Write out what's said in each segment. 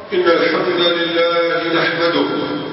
إن الحمد لله نحمده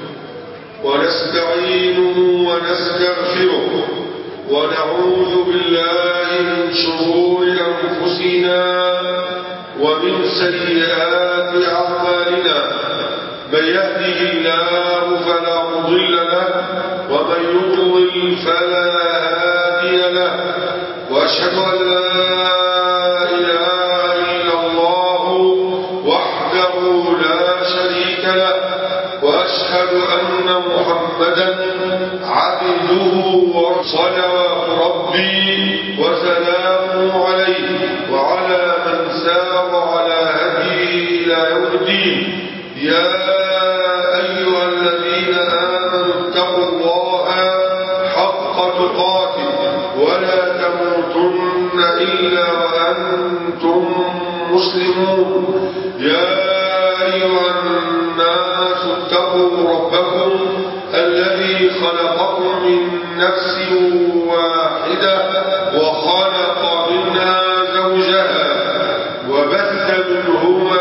ونستعينه ونستغفره ونعوذ بالله من شرور أنفسنا ومن سيئات أعمالنا. من يهده الله فلا مضل له ومن يضلل فلا هادي له، وأشهد أن لا إله إلا الله وحده لا شريك له، وأشهد أن محمدا عبده وصلوات ربي وسلامه عليه وعلى من سار على هديه إلى يوم الدين. يا أيها الذين آمنوا اتقوا الله حق تقاته ولا تموتن إلا وأنتم مسلمون. يا أيها الناس اتقوا ربكم الذي خلقكم من نفس واحدة وخلق منها زوجها وبث منهما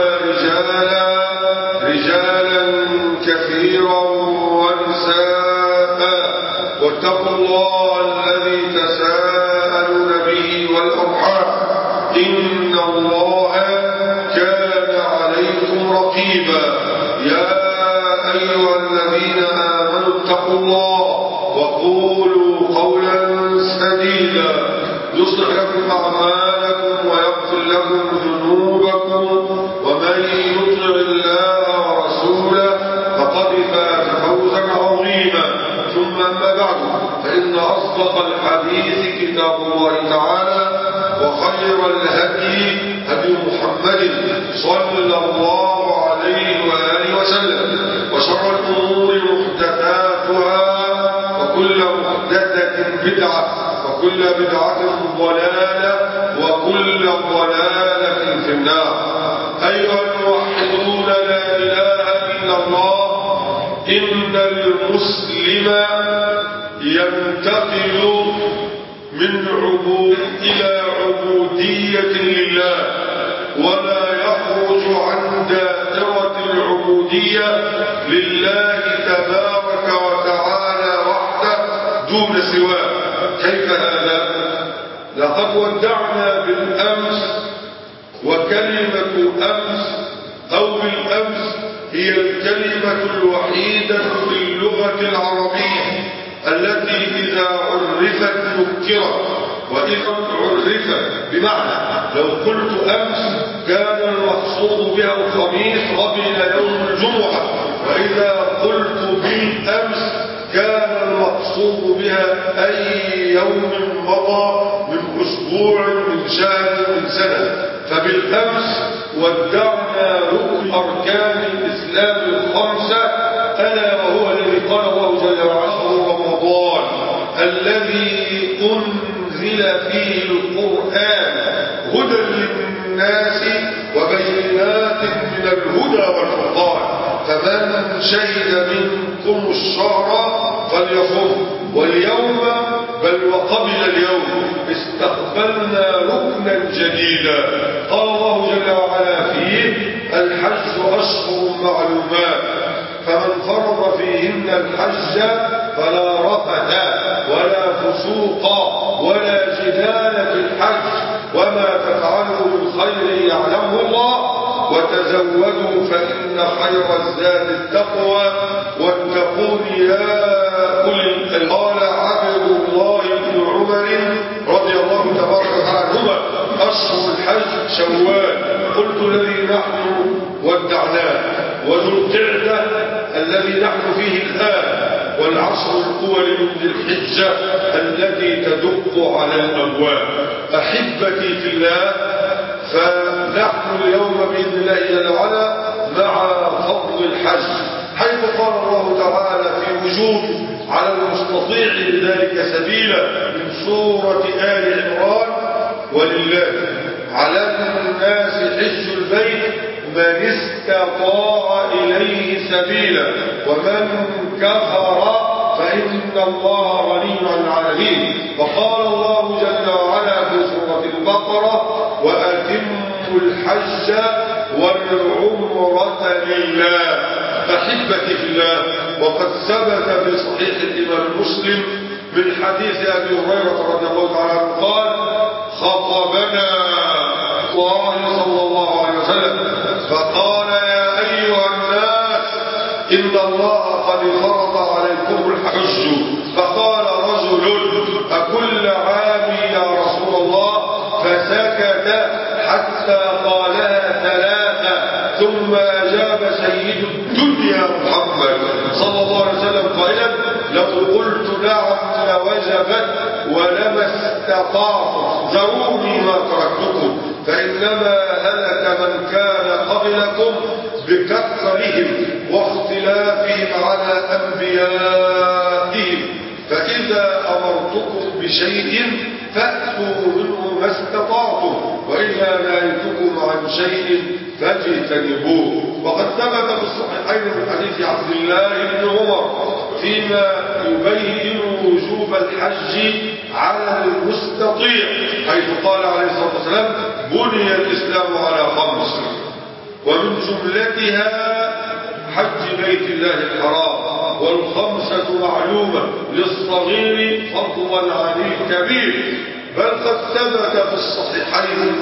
رجالا كثيرا ونساء، واتقوا الله الذي تساءلون به والأرحام إن الله كان عليكم رقيبا. يا أيها الذين آمنوا اتقوا الله وقولوا قولا سديدا يصلح لكم أعمالكم ويغفر لكم ذنوبكم، ومن يطع الله ورسوله فقد فاز فوزا عظيما. ثم أما بعد، فإن أصدق الحديث كتاب الله تعالى، وخير الهدي هدي محمد صلى الله عليه وآله وسلم، وشر الأمور محدثاتها، وكل محدثة بدعة، وكل بدعة ضلالة، وكل ضلالة في النار. أيها الموحدون، لا إله إلا الله. إن المسلم ينتقل من عبودية إلى عبودية لله، ولا يخرج عن دائرة العبودية لله تبارك وتعالى وحده دون سواه. كيف هذا؟ لقد ودعنا بالأمس، وكلمة أمس أو بالأمس هي الكلمة الوحيدة في اللغة العربية التي إذا عرفت نكرت، وإذا عرفت بمعنى لو قلت أمس كان المقصود بها الخميس قبل يوم الجمعة، وإذا قلت بالأمس كان المقصود بها أي يوم مضى من أسبوع من شهر من سنة. فبالأمس ودعنا ركن أركان الإسلام الخمسة، ألا وهو الذي قال الله جل وعلا: رمضان الذي أنزل فيه القرآن هدى للناس وبينات من الهدى والفرقان، فمن شهد منكم الشهر فليصم. واليوم بل وقبل اليوم استقبلنا ركنا جديدا، قال الله جل وعلا فيه: الحج أشهر معلومات، فمن فرض فيهن الحج فلا رفث ولا فسوق ولا جدال في الحج، وما تفعلوا من خير يعلمه الله، وتزودوا فإن خير الزاد التقوى واتقون يا أولي الألباب. قال عبد الله بن عمر رضي الله تبارك وتعالى عنهما: أشهر الحج شوال. قلت: الذي نحن ودعناه، وذو القعدة الذي نحن فيه الآن، والعشر الأول من ذي الحجة التي تدق على الأبواب. أحبتي في الله، فنحن اليوم بإذن الله جل وعلا مع فضل الحج، حيث قال الله تعالى في وجوب على المستطيع لذلك سبيلا من سورة آل عمران: ولله على الناس حج البيت من استطاع إليه سبيلا ومن كفر فإن الله غني عن العالمين. وقال الله جل وعلا في سورة البقرة: وأتموا الحج والعمرة لله. أحبتي في الله، وقد ثبت في صحيح الإمام مسلم من حديث أبي هريرة رضي الله تعالى عنه قال: خطبنا الله صلى الله عليه وسلم فقال: يا أيها الناس، إن الله قد فرض عليكم الحج. فقال رجل: أكل عام يا رسول الله؟ فسكت حتى قالها ثلاثة، ثم أجاب سيد الدنيا محمد صلى الله عليه وسلم قائلا: لو قلت نعم لوجبت ولما استطعت، ذروني ما تركتكم، فإنما هلك من كان قبلكم بكثرهم واختلافهم على أنبيائهم، فإذا أمرتكم بشيء فأتوا منه ما استطعتم، وإذا نهيتكم عن شيء فاجتنبوه. وقد ثبت في الصحيحين من حديث عبد الله بن عمر فيما يبين وجوب الحج على المستطيع، حيث قال عليه الصلاة والسلام: بني الإسلام على 5، ومن جملتها حج بيت الله الحرام، والخمسة معلومة للصغير فضلا عن الكبير. بل قد ثبت في الصحيحين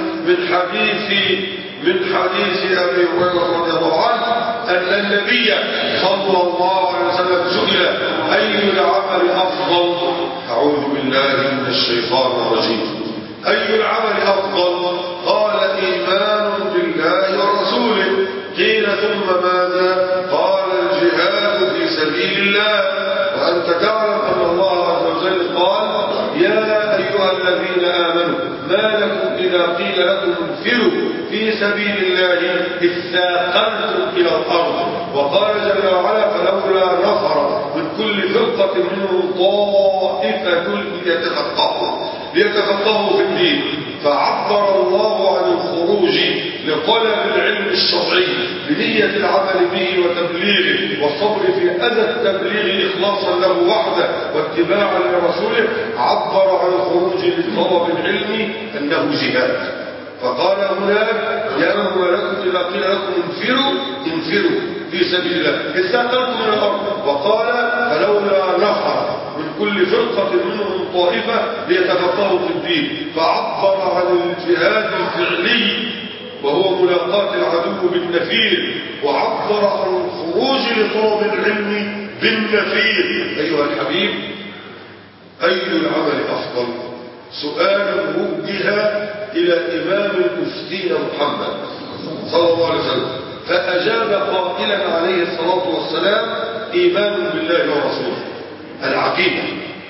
من حديث أبي هريرة رضي الله عنه أن النبي صلى الله عليه وسلم سئل: أي العمل أفضل؟ أعوذ بالله من الشيطان الرجيم. أي العمل أفضل؟ قال: إيمان بالله ورسوله. قيل: ثم ماذا؟ قال: الجهاد في سبيل الله. وأنت تعلم أن الله عز وجل قال: يا أيها الذين آمنوا ما لكم إذا قيل لكم انفروا في سبيل الله اثاقلتم إلى الأرض. وقال جل وعلا: فلولا نفر من كل فرقة منهم طائفة ليتفقهوا في الدين. فعبر الله عن الخروج لطلب العلم الشرعي بنية العمل به وتبليغه والصبر في أذى التبليغ إخلاصا له وحده واتباعا لرسوله. عبر عن الخروج لطلب العلم أنه جهاد، فقال هناك: يا أيها لكم إذا قيل لكم انفروا في سبيل الله استقلتم من الأرض. وقال: فلولا نفر من كل فرقة منهم طائفة ليتفقهوا في الدين. فعبر عن الجهاد الفعلي وهو ملاقاة العدو بالنفير، وعبر عن الخروج لطلب العلم بالنفير. أيها الحبيب، أي العمل أفضل؟ سؤال وجه إلى إمام المفتين محمد صلى الله عليه وسلم، فأجاب قائلا عليه الصلاة والسلام: إيمان بالله ورسوله، العقيدة.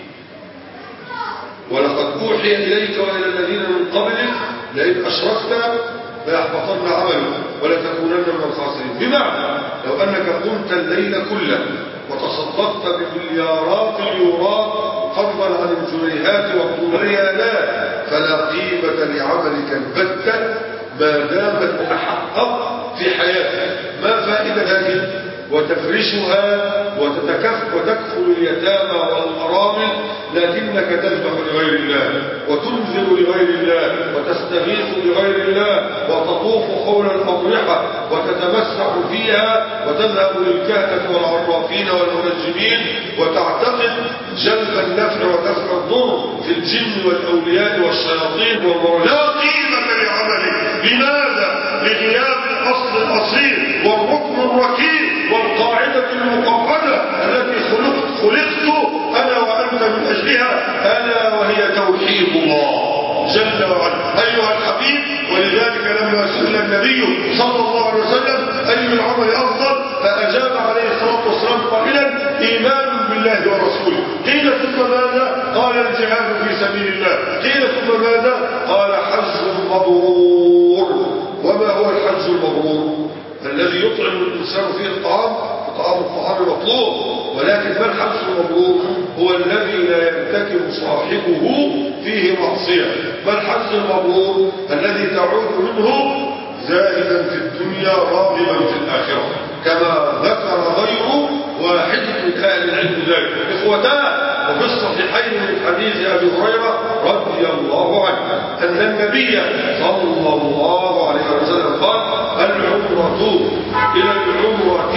ولقد أوحي إليك وإلى الذين من قبلك لئن أشركت ليحبطن عملك ولتكونن من الخاسرين. بمعنى لو أنك قمت الليل كله وتصدقت بمليارات اليورات فضلا عن الجنيهات والدولاريات فلا قيمة لعملك البتة ما دامت تتحقق في حياتك. ما فائدة هذه؟ وتفرشها وتكفل اليتامى والأرامل، لكنك تذبح لغير الله وتنذر لغير الله وتستغيث لغير الله وتطوف حول الأضرحة وتتمسح فيها وتذهب للكهنة والعرافين والمنجمين وتعتقد جلب النفع ودفع الضر في الجن والأولياء والشياطين لا قيمة لعملك. لماذا؟ لغياب الأصل الأصيل والركن الركيب والقاعدة المقعدة التي خلقت أنا وأنت من أجلها، ألا وهي توحيد الله جل وعلا. أيها الحبيب، ولذلك لما سئل النبي صلى الله عليه وسلم أي العمل أفضل فأجاب عليه الصلاة والسلام قائلا: إيمان بالله ورسوله. قيل: ثم ماذا؟ قال: الجهاد في سبيل الله. قيل: ثم ماذا؟ قال: حج مبرور. وما هو الحج المبرور؟ الذي يطعم الإنسان فيه الطعام، الطعام مطلوب، ولكن ما الحج المبرور؟ هو الذي لا يرتكب صاحبه فيه معصية. ما الحج المبرور؟ الذي تعود منه زاهدا في الدنيا راغبا في الآخرة، كما ذكر غير واحد من أهل العلم ذلك. إخوتاه، وفي الصحيحين من حديث أبي هريرة رضي الله عنه أن النبي صلى الله عليه وسلم قال العمرة إلى العمرة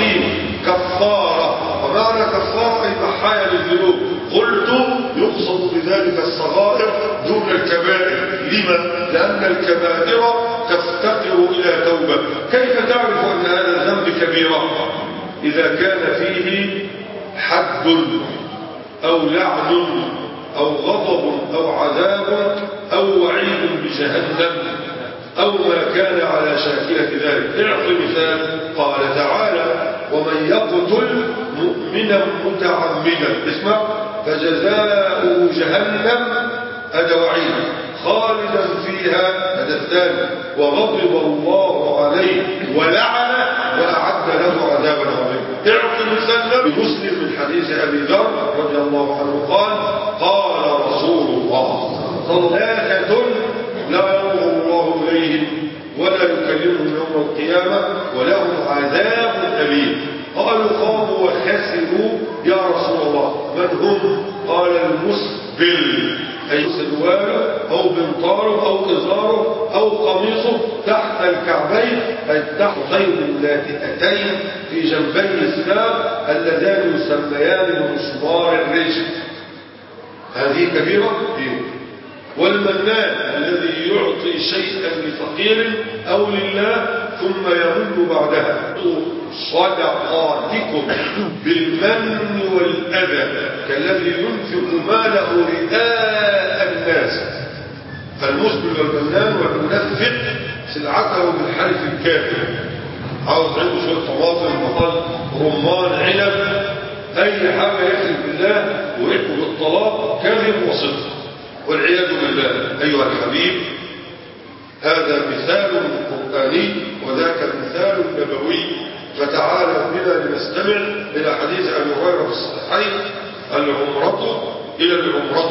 كفارة. ومعنى كفارة أي محايا للذنوب. قلت يقصد بذلك الصغائر دون الكبائر. لما؟ لأن الكبائر تفتقر إلى توبة. كيف تعرف أن هذا الذنب كبيرة؟ إذا كان فيه حد أو لعن أو غضب أو عذاب أو وعيد بجهنم أو ما كان على شاكلة ذلك. اعطي مثال. قال تعالى ومن يقتل مؤمنا متعمدا اسمع فجزاؤه جهنم هذا وعيد خالدا فيها هذا الثاني وغضب الله عليه ولعنه وأعد له عذابا عظيما. اعطي مثال بمسلم من حديث أبي ذر رضي الله عنه قال قال رسول الله ثلاثة لا ينظر الله إليهم ولا يكلمهم يوم القيامة ولهم عذاب أليم. قالوا قاموا وخسروا يا رسول الله من هم؟ قال المسبل أي سلواله أو بنطاره أو إزاره أو قميصه تحت الكعبين أي تحت خيط اللاتئتين في جنبي الساق اللذان يسميان بمسمار الرجل. هذه كبيرة فيه. والمنان الذي يعطي شيئا لفقير أو لله ثم يمن بعدها. صدقاتكم بالمن والأذى كالذي ينفق ماله رئاء الناس. فالمسبل والمنان والمنفق سلعته بالحلف الكاذب. عاوز عنده شوية طماطم بطل رمان عنب أي حاجة يخلف بالله ويحكم بالطلاق كذب وصدق والعياذ بالله. أيها الحبيب هذا مثال قرآني وذاك مثال نبوي. فتعالى بنا لنستمع إلى حديث أبي هريرة في الصحيحين العمرة إلى العمرة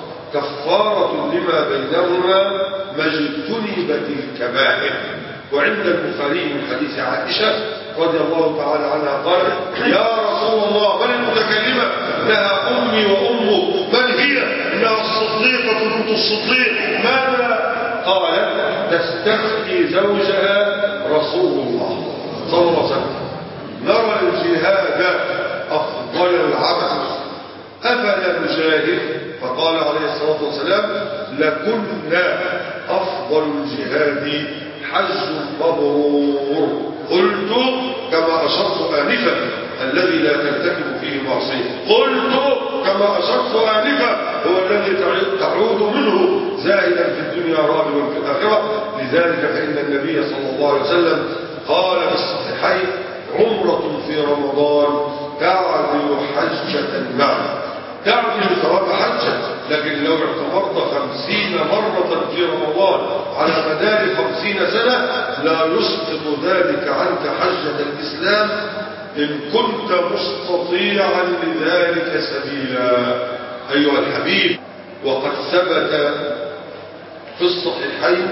كفارة لما بينهما ما اجتنبت الكبائر. وعند البخاري من حديث عائشة رضي الله تعالى عنها قال يا رسول الله من المتكلمة؟ لها أمي وأمه. من هي؟ إنها الصديقة بنت الصديق. ماذا؟ قال تستفتي زوجها رسول الله صلى الله عليه وسلم نرى الجهاد أفضل العمل أفلا نجاهد؟ فقال عليه الصلاة والسلام لكنا أفضل الجهاد حج مبرور. قلت كما أشرت آنفا الذي لا ترتكب فيه معصية. قلت كما أشرت آنفا هو الذي تعود منه زاهدا في الدنيا راغبا في الآخرة. لذلك فإن النبي صلى الله عليه وسلم قال في الصحيحين عمرة في رمضان تعدل حجة معه. تعدل ثواب حجة. لكن لو اعتبرت 50 مرة في رمضان على مدار 50 سنة لا يسقط ذلك عنك حجة الإسلام إن كنت مستطيعا لذلك سبيلا. أيها الحبيب وقد ثبت في الصحيحين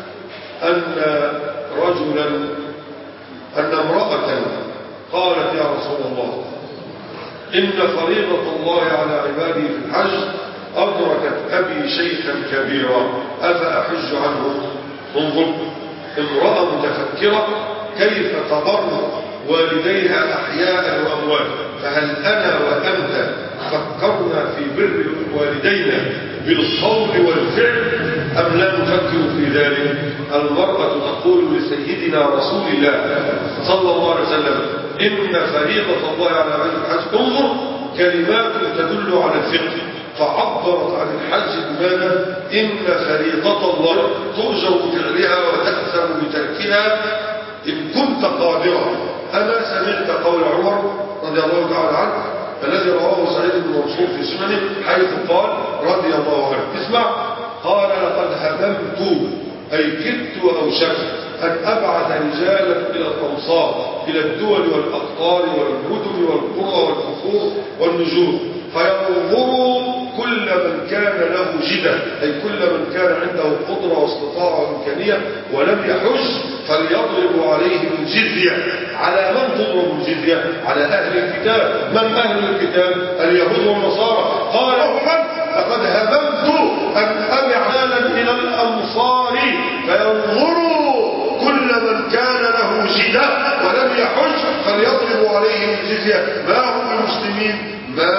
أن امرأة قالت يا رسول الله إن فريضة الله على عباده في الحج أدركت أبي شيخا كبيرا أفأحج عنه؟ انظر امرأة متفكرة كيف تبر والديها أحياء وأموات. فهل أنا وأنت فكرنا في بر والدينا بالقول والفعل أم لا نفكر في ذلك؟ المرأة تقول لسيدنا رسول الله صلى الله عليه وسلم إن فريضة الله على عباد الحج. انظر كلمات تدل على الفقه فعبرت عن الحج بماذا؟ إن فريضة الله تؤجر بفعلها وتأثم بتركها إن كنت قادرا. أما سمعت قول عمر رضي الله تعالى عنه الذي رواه سعيد بن منصور في سننه حيث قال رضي الله عنه اسمع قال لقد هممت أي كدت وأوشكت أن أبعث رجالا إلى الأمصار إلى الدول والأقطار والمدن والقرى والكفور والنجوم فينظروا كل من كان له جدة أي كل من كان عنده قدرة واستطاعة وإمكانية ولم يحج فليضربوا عليهم الجزية. على من تضرب الجزية؟ على أهل الكتاب. من أهل الكتاب؟ اليهود والنصارى. قال من؟ لقد هممت أن أبع مالا إلى الأمصار فينظروا كل من كان له جدة ولم يحج فليضربوا عليهم الجزية ما هم بمسلمين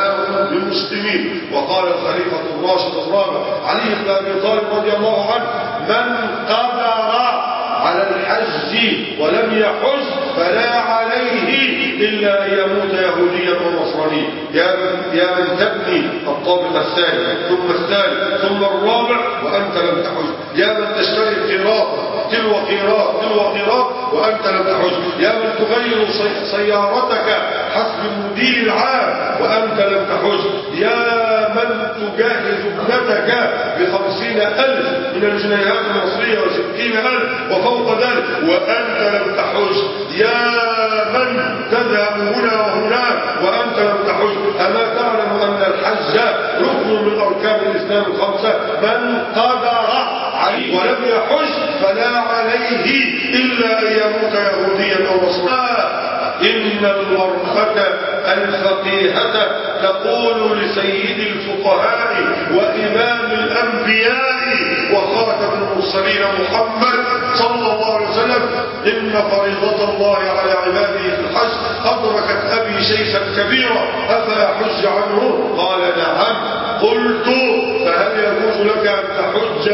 وقال الخليفة الراشد الرابع علي بن أبي طالب رضي الله عنه من قدر على الحج ولم يحج فلا عليه إلا أن يموت يهوديا أو نصرانيا. يا من تبني الطابق الثاني ثم الثالث ثم الرابع وأنت لم تحج. يا من تشتري قيراط تلو قيراط وأنت لم تحج. يا من تغير سيارتك حسب الموديل العام وأنت لم تحج. يا من تجهز ابنتك ب50,000 من الجنيهات المصرية و60,000 وفوق ذلك وأنت لم تحج. يا من تذهب هنا وهناك وأنت لم تحج. أما تعلم أن الحج ركن من أركان الإسلام الخمسة؟ من قدر عليه ولم يحج فلا عليه إلا أن يموت يهوديا أو نصرانيا. إن المرأة الفقيهة تقول لسيد الفقهاء وإمام الأنبياء وخاتم المرسلين محمد صلى الله عليه وسلم إن فريضة الله على عباده في الحج أدركت أبي شيخا كبيرا أفأحج عنه؟ قال نعم. قلت فهل يجوز لك أن تحج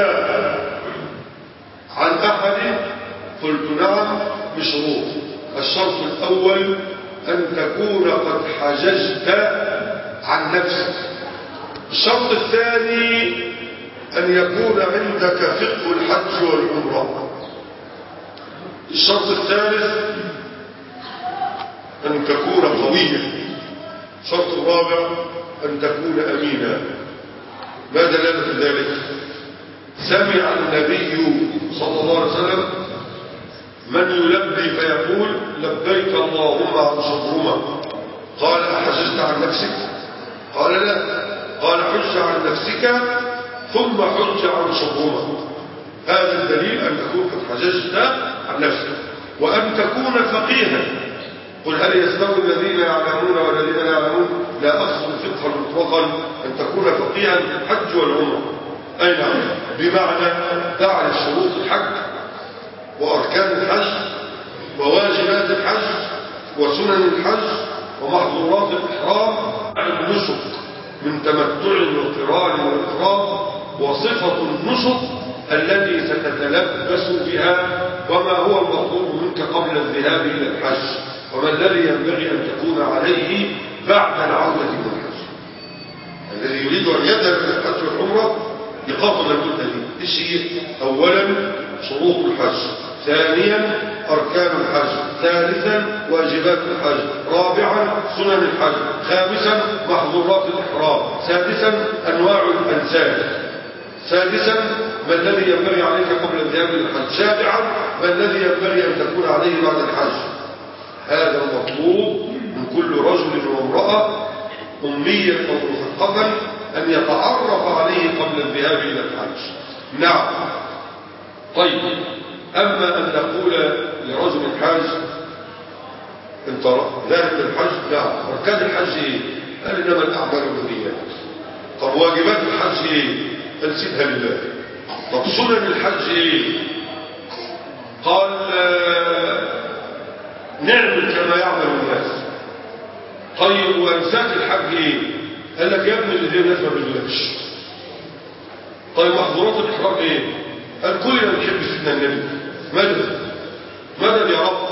عن أحد؟ قلت نعم بشروط. الشرط الأول أن تكون قد حججت عن نفسك. الشرط الثاني أن يكون عندك فقه الحج والعمرة. الشرط الثالث أن تكون قويا. الشرط الرابع أن تكون أمينا. ما دلالة ذلك؟ سمع النبي صلى الله عليه وسلم من يلبي فيقول لبيك اللهم عن شبرمة. قال أحججت عن نفسك؟ قال لا. قال حج عن نفسك ثم حج عن شبرمة. هذا الدليل أن تكون قد حججت عن نفسك وأن تكون فقيها. قل هل يستوي الذين يعلمون والذين لا يعلمون؟ لا أقصد فقها مطلقا، أن تكون فقيها في الحج والعمرة. أي نعم، بمعنى تعرف شروط الحج وأركان الحج وواجبات الحج وسنن الحج ومحظورات الإحرام النسك من تمتع وقران وإفراد وصفة النسك التي ستتلبس بها وما هو المطلوب منك قبل الذهاب إلى الحج وما الذي ينبغي أن تكون عليه بعد العودة من الحج. الذي يريد أن يذهب إلى الحج والعمرة يقاطع المدة دي. إيش هي؟ أولا شروط الحج، ثانيا أركان الحج، ثالثا واجبات الحج، رابعا سنن الحج، خامسا محظورات الإحرام، سادسا أنواع الأنساب، سادسا ما الذي ينبغي عليك قبل الذهاب إلى الحج، سابعا ما الذي ينبغي أن تكون عليه بعد الحج. هذا المطلوب من كل رجل وامرأة أميا أو مثقفا أن يتعرف عليه قبل الذهاب إلى الحج. نعم. طيب، أما أن نقول لرجل الحاج انت ذاهب للحج؟ نعم. أركان الحج إيه؟ قال إنما الأعمال بالنيات. طب واجبات الحج إيه؟ قال سيبها لله. طب سنن الحج إيه؟ قال نعمل كما يعمل الناس. طيب وأنساك الحج إيه؟ قال لك يا ابن الذين الناس ما بيقولكش. طيب محظورات الإحرام إيه؟ قال كلنا بنحب سيدنا النبي. مدد يا رب.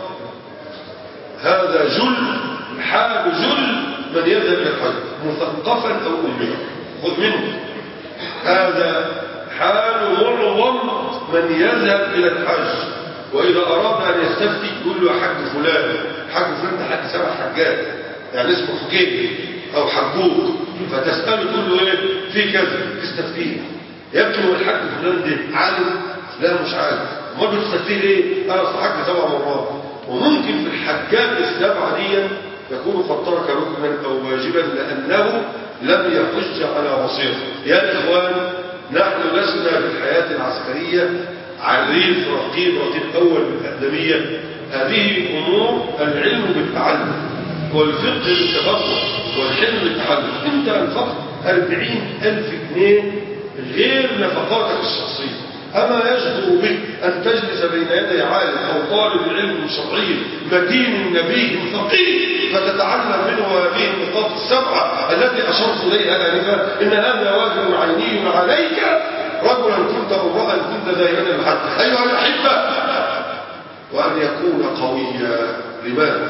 هذا حال من يذهب إلى الحج مثقفا أو أميا. خذ منه. هذا حال معظم من يذهب إلى الحج وإذا أراد أن يستفتي يقول له حج فلان ده حج 7 حجات يعني اسمه حجيج أو حجوج، فتسأله تقول له إيه في كذا تستفتيه. يبدو الحج فلان ده عالم؟ لا مش عالم. ما بتستفتيه ليه؟ أنا حج 7 مرات. وممكن في الحجات ال7 دي يكون قد ترك ركنا أو واجبا لأنه لم يحج على بصيرة. يا إخوان، نحن لسنا في الحياة العسكرية عريف رقيب أول بالأقدمية. هذه أمور العلم بالتعلم والفقه بالتفقه والحلم بالتعلم. أنت أنفقت 40,000 جنيه غير نفقاتك الشخصية، أما يجدر بك أن تجلس بين يدي عالم أو طالب علم شرعي متين نبي فقيه فتتعلم منه هذه النقاط السبعة التي أشرت إليها آنفا؟ إن هذا واجب عيني عليك رجلا كنت أو امرأة كنت دائما الحج. أيها الأحبة، وأن يكون قويا. لماذا؟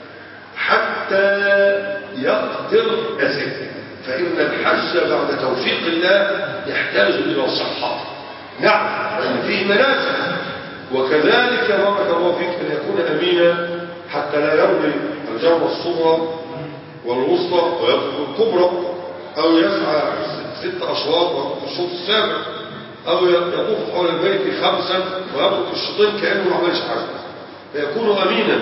حتى يقدر يسد، فإن الحج بعد توفيق الله يحتاج إلى صحة. نعم، لأن فيه مناسك، وكذلك بارك الله فيك أن يكون أمينا حتى لا يرمي الجمرة الصغرى والوسطى ويترك الكبرى، أو يسعى 6 أشواط ويترك الشوط السابع، أو يطوف حول البيت 5 ويترك الشوطين كأنه ما عملش حاجة، فيكون أمينا.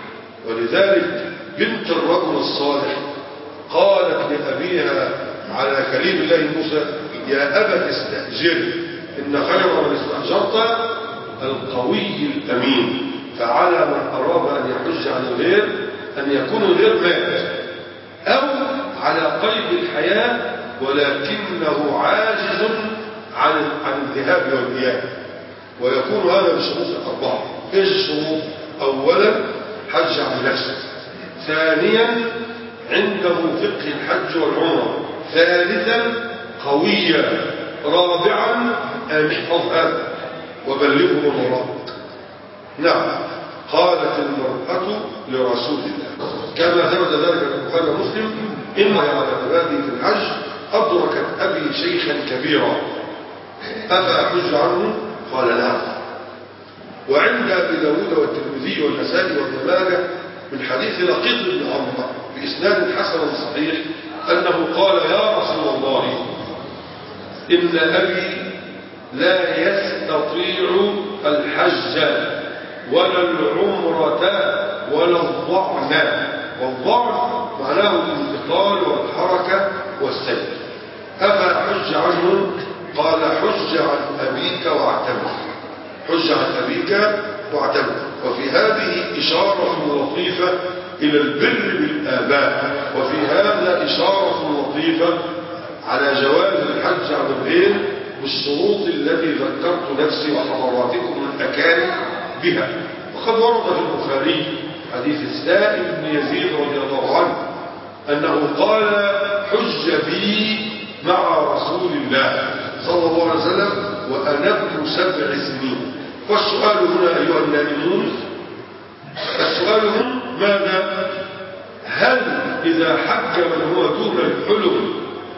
ولذلك بنت الرجل الصالح قالت لأبيها على كليم الله موسى: يا أبت استأجر، إن خير من استأجرت القوي الأمين. فعلى من أراد أن يحج عن الغير أن يكون الغير مات أو على قيد الحياة ولكنه عاجز عن الذهاب والإياب، ويكون هذا بشروط 4. إيش الشروط؟ أولا حج عن نفسه، ثانيا عنده فقه الحج والعمرة، ثالثا قويا، رابعا احفظ هذا وبلغه من وراءك. نعم. قالت المرأة لرسول الله كما ثبت ذلك في البخاري ومسلم: إن على أبابي في الحج أدركت أبي شيخا كبيرا أفأحج عنه؟ قال نعم. وعند أبي داود والترمذي والنسائي وابن ماجه من حديث لقيط بن عمرو بإسناد حسن صحيح أنه قال: يا رسول الله، إن أبي لا يستطيع الحج ولا العمرة ولا الضعن. والضعن معناه الانتقال والحركة والسير. أفأحج عنه؟ قال: حج عن أبيك واعتمر. حج عن أبيك واعتمر. وفي هذه إشارة لطيفة إلى البر بالآباء، وفي هذا إشارة لطيفة على جواز الحج عن الغير بالشروط التي ذكرت نفسي وحضراتكم الأكارم بها. وقد ورد في البخاري حديث السائب بن يزيد رضي الله عنه أنه قال: حج بي مع رسول الله صلى الله عليه وسلم وأنا ابن 7 سنين. والسؤال هنا أيها النائمون، السؤال هنا ماذا؟ هل إذا حج من هو دون الحلم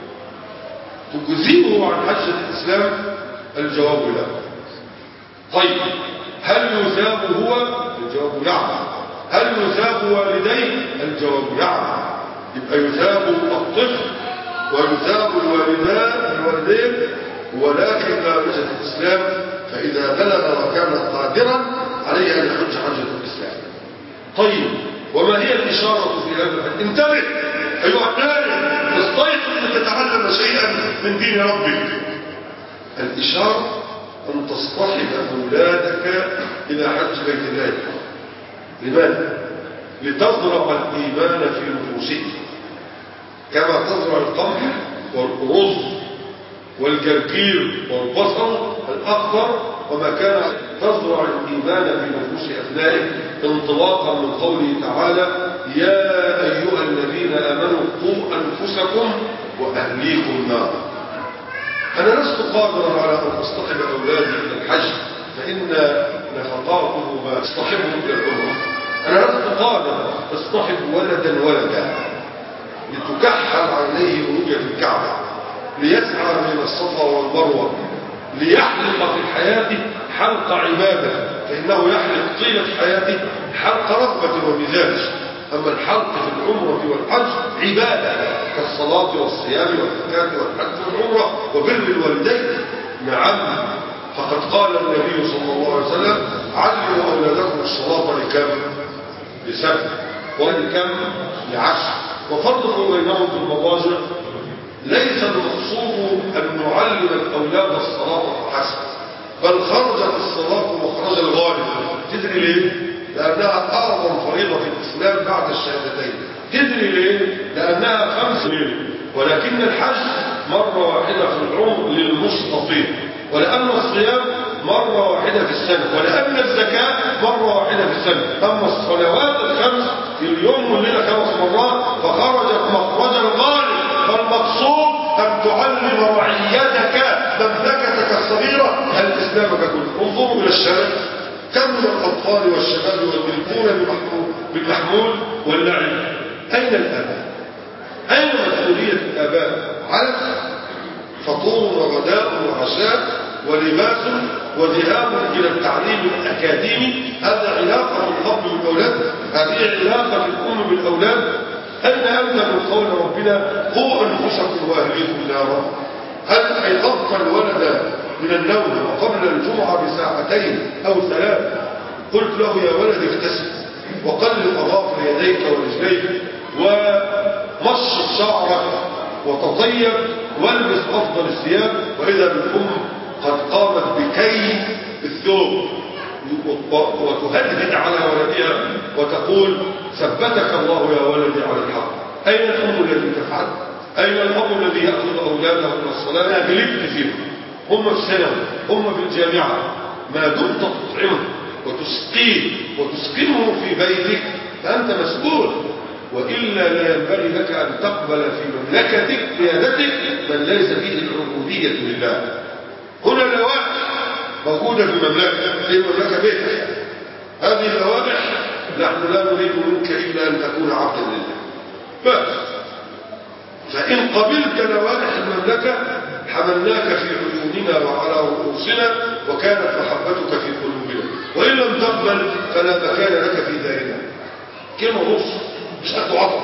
تجزئه عن حجة الإسلام؟ الجواب لا. طيب، هل يثاب هو؟ الجواب نعم. هل يثاب والديه؟ الجواب نعم. يبقى يثاب الطفل ويثاب الوالدين، ولكن لا حجة الإسلام، فإذا بلغ وكان قادرا عليه أن يحج حجة الإسلام. طيب، وما هي الإشارة في هذا الحج؟ انتبه أيها النائم، استيقظ لتتعلم شيئا من دين ربك. الإشارة أن تصطحب أولادك إلى حج بيت الله. لماذا؟ لتزرع الإيمان في نفوسهم كما تزرع القمح والرز والجرجير والبصل الأخضر وما كان، تزرع الإيمان في نفوس أبنائك انطلاقا من قوله تعالى: يا أيها الذين آمنوا قوا أنفسكم وأهليكم نارا. أنا لست قادرا على أن أصطحب أولادي إلى الحج فإن نفقاته ما أصطحبه إلى العمرة. أنا لست قادرا أصطحب ولدا لتكحل عليه رؤية الكعبة، ليسعى بين الصفا والمروة، ليحلق في حياته حلق عبادة، فإنه يحلق طيلة حياته حلق رغبة ومزاج. أما الحلق في العمرة والحج عبادة كالصلاة والصيام والزكاة والحج والعمرة وبر الوالدين. نعم، فقد قال النبي صلى الله عليه وسلم: علموا أولادكم الصلاة لكم؟ ل7، ولكم؟ ل10. وفرقوا بينهم في المضاجع. ليس المقصود أن نعلم الأولاد الصلاة فحسب، بل خرجت الصلاة مخرج الغالب. تدري ليه؟ لأنها أعظم فريضة في الإسلام بعد الشهادتين. تدري ليه؟ لأنها 5 ليلة. ولكن الحج مرة واحدة في العمر للمستطيع، ولأن الصيام مرة واحدة في السنة، ولأن الزكاة مرة واحدة في السنة. أما الصلوات ال5 في اليوم والليلة 5 مرات، فخرجت مخرج الغالب. فالمقصود أن تعلم رعيتك مملكتك الصغيرة الإسلام ككل. انظروا إلى الشارع، كم من الأطفال والشباب يضربون بالمحمول واللعب. أين الآباء؟ أين مسؤولية الآباء؟ علف، فطور وغداء وعشاء ولباس وذهاب إلى التعليم الأكاديمي. هذا علاقة الأب بالأولاد، هذه علاقة الأم بالأولاد. أين أنت من قول ربنا قوا أنفسكم وأهليكم نارا؟ هل أيقظت الولد من النوم وقبل الجمعة بساعتين أو 3 قلت له يا ولد اغتسل وقلب أظافر يديك ورجليك ومشط شعرك وتطيب والبس أفضل الثياب؟ وإذا بالأم قد قامت بكي الثوب وتهدد على ولدها وتقول ثبتك الله يا ولدي على الحق. أين الأم الذي تفعل؟ أين الأب الذي يأخذ أولاده من الصلاة؟ أنا غلبت فيهم، هم في الثانوي، هم في الجامعة. ما دمت تطعمه وتسقيه وتسكنه في بيتك فأنت مسؤول، وإلا لا ينبغي لك أن تقبل في مملكتك قيادتك من ليس فيه العبودية لله. هنا لوائح موجودة في المملكة، في المملكة بيتك. هذه اللوائح نحن لا نريد منك إلا أن تكون عبدا لله بس. فإن قبلت لوائح المملكة حملناك في عيوننا وعلى رؤوسنا وكانت محبتك في قلوبنا، وإن لم تقبل فلا مكان لك في دارنا. كلمة نص مش هتعطف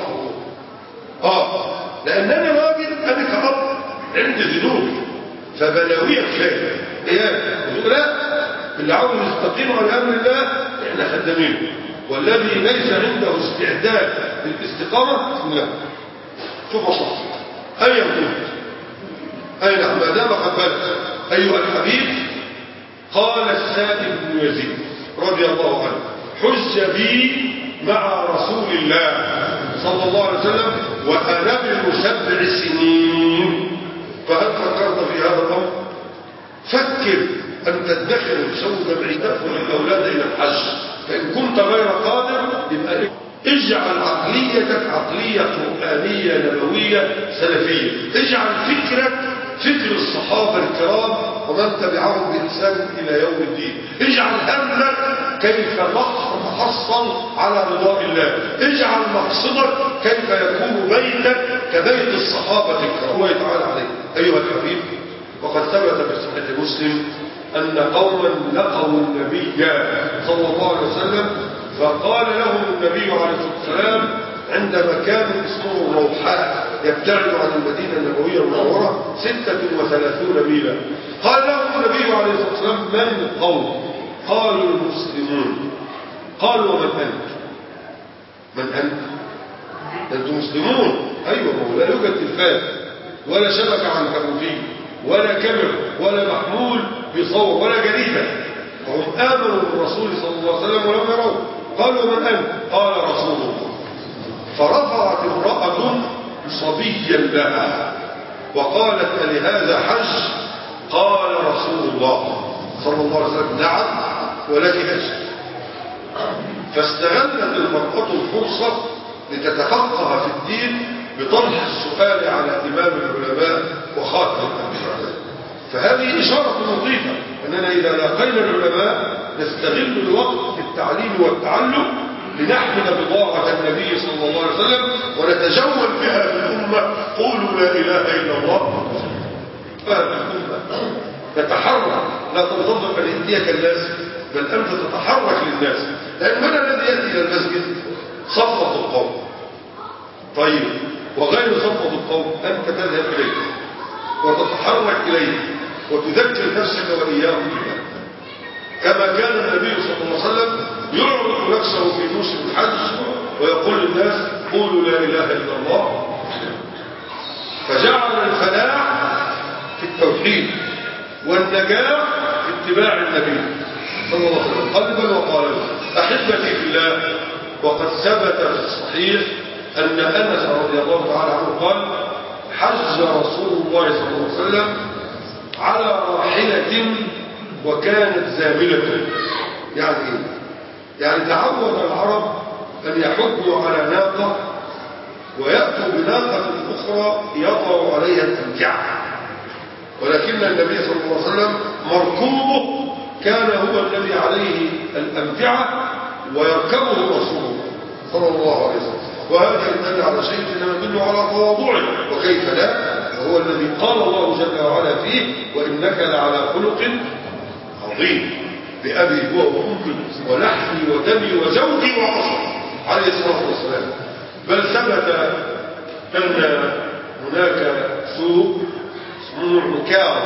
لأننا راجل، أنا كأب عندي ذنوب فبلاوية كفاية بتقول لا، اللي عاوز يستقيم على أمر الله احنا خدامينه، والذي ليس عنده استعداد للاستقامة لا. شوف مصلحتك أين كنت؟ أين ما دام قبلت أيها الحبيب. قال السائب بن يزيد رضي الله عنه حج بي مع رسول الله صلى الله عليه وسلم وأنا ابن 7 سنين، فهل فكرت في هذا الأمر؟ فكر أن تدخر وتسوي جمعيتك والأولاد إلى الحج. فإن كنت غير قادر يبقى اجعل عقليتك عقلية قرآنية نبوية سلفية. اجعل فكرك فكر الصحابة الكرام ومن تبعهم بإحسان إلى يوم الدين. اجعل همك كيف تحصل على رضاء الله. اجعل مقصدك كيف يكون بيتك كبيت الصحابة الكرام الله تعالى عليه. أيها الحبيب، وقد ثبت في صحيح مسلم أن قوما لقوا النبي صلى الله عليه وسلم فقال لهم النبي عليه الصلاة والسلام عند مكان اسمه الروحاء يبتعد عن المدينة النبوية المنورة 36 ميلا. قال لهم النبي عليه الصلاة والسلام من القوم؟ قالوا المسلمون. قالوا ومن أنت؟ من أنت؟ أنتم مسلمون. أيوة، لا يوجد تلفاز ولا شبكة عنكبوتية ولا كاميرا ولا محمول بيصور ولا جريدة، وهم آمنوا بالرسول صلى الله عليه وسلم ولم يروه. قالوا من أنت؟ قال رسول الله. فرفعت امرأة صبيا لها وقالت لهذا حج؟ قال رسول الله صلى الله عليه وسلم نعم ولك أجر. فاستغلت المرأة الفرصة لتتفقه في الدين بطرح السؤال على إمام العلماء وخاتم الأنبياء. فهذه إشارة لطيفة أننا إذا لاقينا العلماء نستغل الوقت في التعليم والتعلم لنحمل بضاعة النبي صلى الله عليه وسلم ونتجول بها في الأمة. قولوا لا إله إلا الله. نتحرك، لا تنتظر أن يأتيك الناس بل أنت تتحرك للناس. لأن من الذي يأتي إلى المسجد؟ صفوة القوم. طيب، وغير صفوة القوم أنت تذهب إليه وتتحرك إليه وتذكر نفسك وإياهم بها، كما كان النبي صلى الله عليه وسلم يعرض نفسه في موسم الحج ويقول للناس قولوا لا إله إلا الله. فجعل الفلاح في التوحيد والنجاح في اتباع النبي صلى الله عليه وسلم قلبا وقالبا. أحبتي في الله، وقد ثبت في الصحيح أن أنس رضي الله تعالى عنه قال: حج رسول الله صلى الله عليه وسلم على راحلة وكانت زاملة. يعني إيه؟ يعني تعود العرب أن يحجوا على ناقة ويأتوا بناقة أخرى يضع عليها الأمتعة، ولكن النبي صلى الله عليه وسلم مركوبه كان هو الذي عليه الأمتعة ويركبه رسوله صلى الله عليه وسلم. وهذا يدل على شيء إنما يدل على تواضعه، وكيف لا، وهو الذي قال الله جل وعلا فيه: وإنك لعلى خلق عظيم، بأبي هو وأمي ولحمي ودمي وزوجي وعصري عليه الصلاة والسلام. بل ثبت أن هناك سوق اسمه عكاظ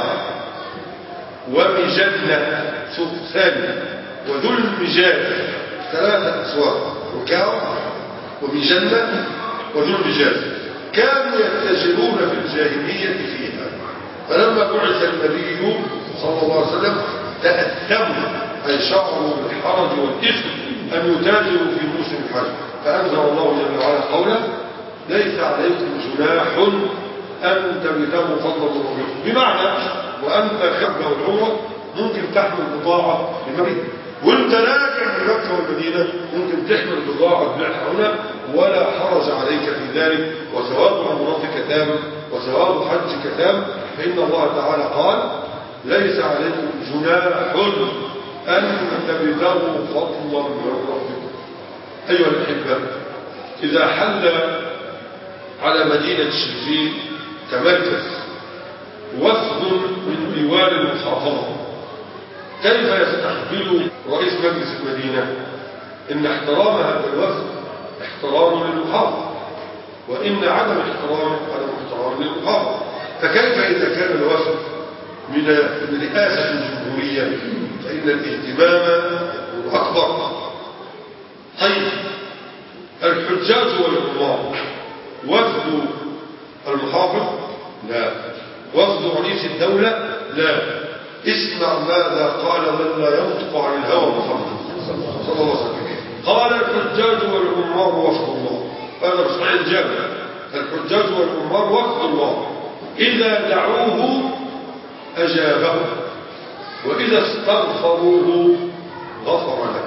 ومجنة، سوق ثاني، وذو المجاز، 3 أسواق: عكاظ ومجنة وذو المجاز. كانوا يتجرون في الجاهلية فيها، فلما بعث النبي صلى الله عليه وسلم تأثموا، أي شعروا بالحرج والإثم أن يتاجروا في موسم الحج، فأنزل الله جل وعلا قوله: ليس عليكم جناح أن تبتغوا فضلا من ربكم. بمعنى وأنت خارج العمرة ممكن تحمل بضاعة لمكة، وأنت راجع من مكة والمدينة ممكن تحمل بضاعة تبيعها هنا، ولا حرج عليك في ذلك، وثواب عمرتك تام وثواب حجك تام، فإن الله تعالى قال: ليس عليكم جناح أن تبتغوا فضلا من ربكم. أيها الأحبة، إذا حل على مدينة شرفين كمركز وفد من ديوان المحافظة، كيف يستقبل رئيس مجلس المدينة؟ إن احترام هذا الوفد احترام للمحافظة، وإن عدم احترامه عدم احترام للمحافظة. فكيف إذا كان الوفد من رئاسة الجمهورية؟ فإن الاهتمام أكبر. طيب، الحجاج والعمار وفد المحافظ؟ لا. وفد رئيس الدولة؟ لا. اسمع ماذا قال من لا ينطق عن الهوى محمد صلى الله عليه وسلم. قال: الحجاج والعمار وفد الله. هذا صحيح الجامع. الحجاج والعمار وفد الله، إذا دعوه أجابه، وإذا استغفروه غفر له.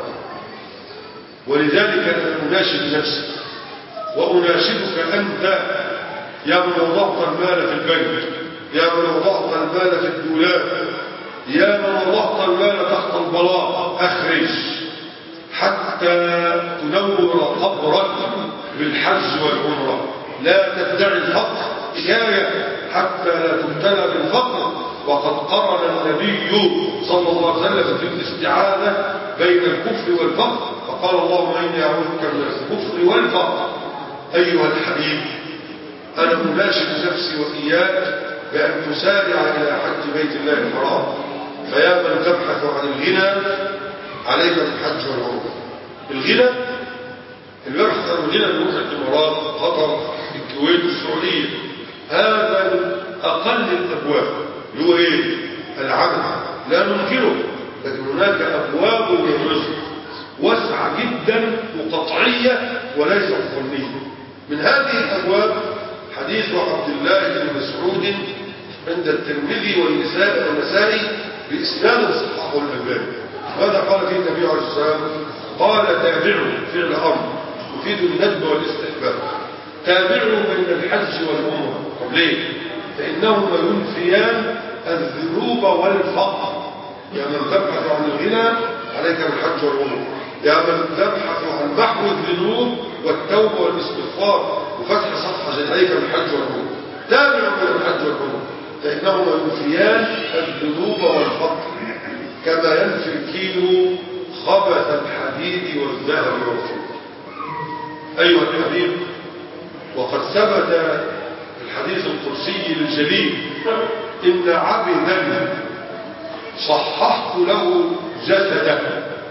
ولذلك أنا أناشد نفسي وأناشدك أنت، يا من وضعت المال في البنك، يا من وضعت المال في الدولاب، يا من وضعت المال تحت البلاط، أخرج حتى تنور قبرك بالحج والعمرة. لا تدعي الفقر حكاية حتى لا تبتلى بالفقر. وقد قرن النبي صلى الله عليه وسلم في الاستعاذة بين الكفر والفقر، فقال: اللهم إني أعوذ بك من الكفر والفقر. أيها الحبيب، أنا أناشد نفسي وإياك بأن تسارع إلى حج بيت الله الحرام. فيا من تبحث عن الغنى، عليك بالحج والعمرة. الغنى، البحث عن الغنى من الإمارات، قطر، الكويت، السعودية، هذا من أقل الأبواب، اللي هو إيه؟ العمل. لا ننكره، لكن هناك أبواب للرزق واسعة جدا وقطعية وليست ظنية. من هذه الأبواب حديث عبد الله بن مسعود عند الترمذي والنسائي بإسناد صححه الألباني. ماذا قال فيه النبي عليه الصلاة والسلام؟ قال: تابعوا، فعل أمر يفيد الندب والاستحباب. تابعوا بين الحج والعمرة. طب ليه؟ فإنهما ينفيان الذنوب والفقر. يا من تبحث عن الغنى عليك بالحج والعمرة، يا من تبحث عن محو الذنوب والتوبة والاستغفار وفتح صفحة عليك بالحج والعمرة. تابعوا بين الحج والعمرة، فإنهما ينفيان الذنوب والفقر كما ينفي الكيلو خبث الحديد والذهب والفضة. أيها الحبيب، وقد ثبت الحديث القدسي الجليل: إن عبدا صححت له جسده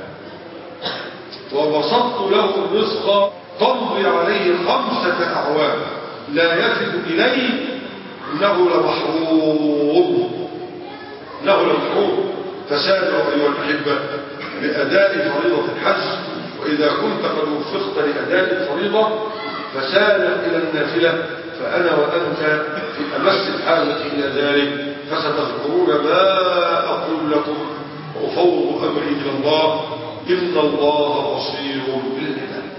وبسطت له الرزق تمضي عليه 5 أعوام لا يفد إليه، إنه لمحروم. فسارعوا أيها الأحبة لأداء فريضة الحج، وإذا كنت قد وفقت لأداء الفريضة فسارع إلى النافلة، فأنا وأنت في أمس الحاجة إلى ذلك، فستذكرون ما أقول لكم وأفوض أمري إلى الله، إن الله بصير بالعباد.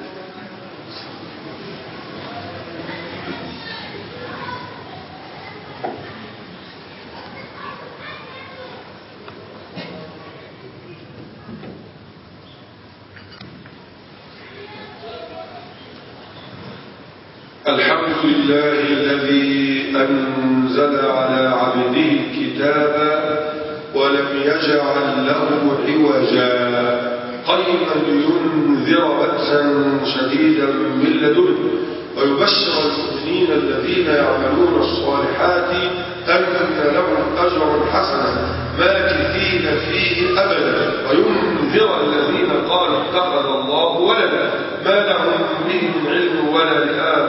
الحمد لله الذي أنزل على عبده الكتاب ولم يجعل له عوجا قيما لينذر بأسا شديدا من لدنه ويبشر المؤمنين الذين يعملون الصالحات أن لهم أجرا حسنا ماكثين فيه أبدا وينذر الذين قالوا اتخذ الله ولدا ما لهم به من علم ولا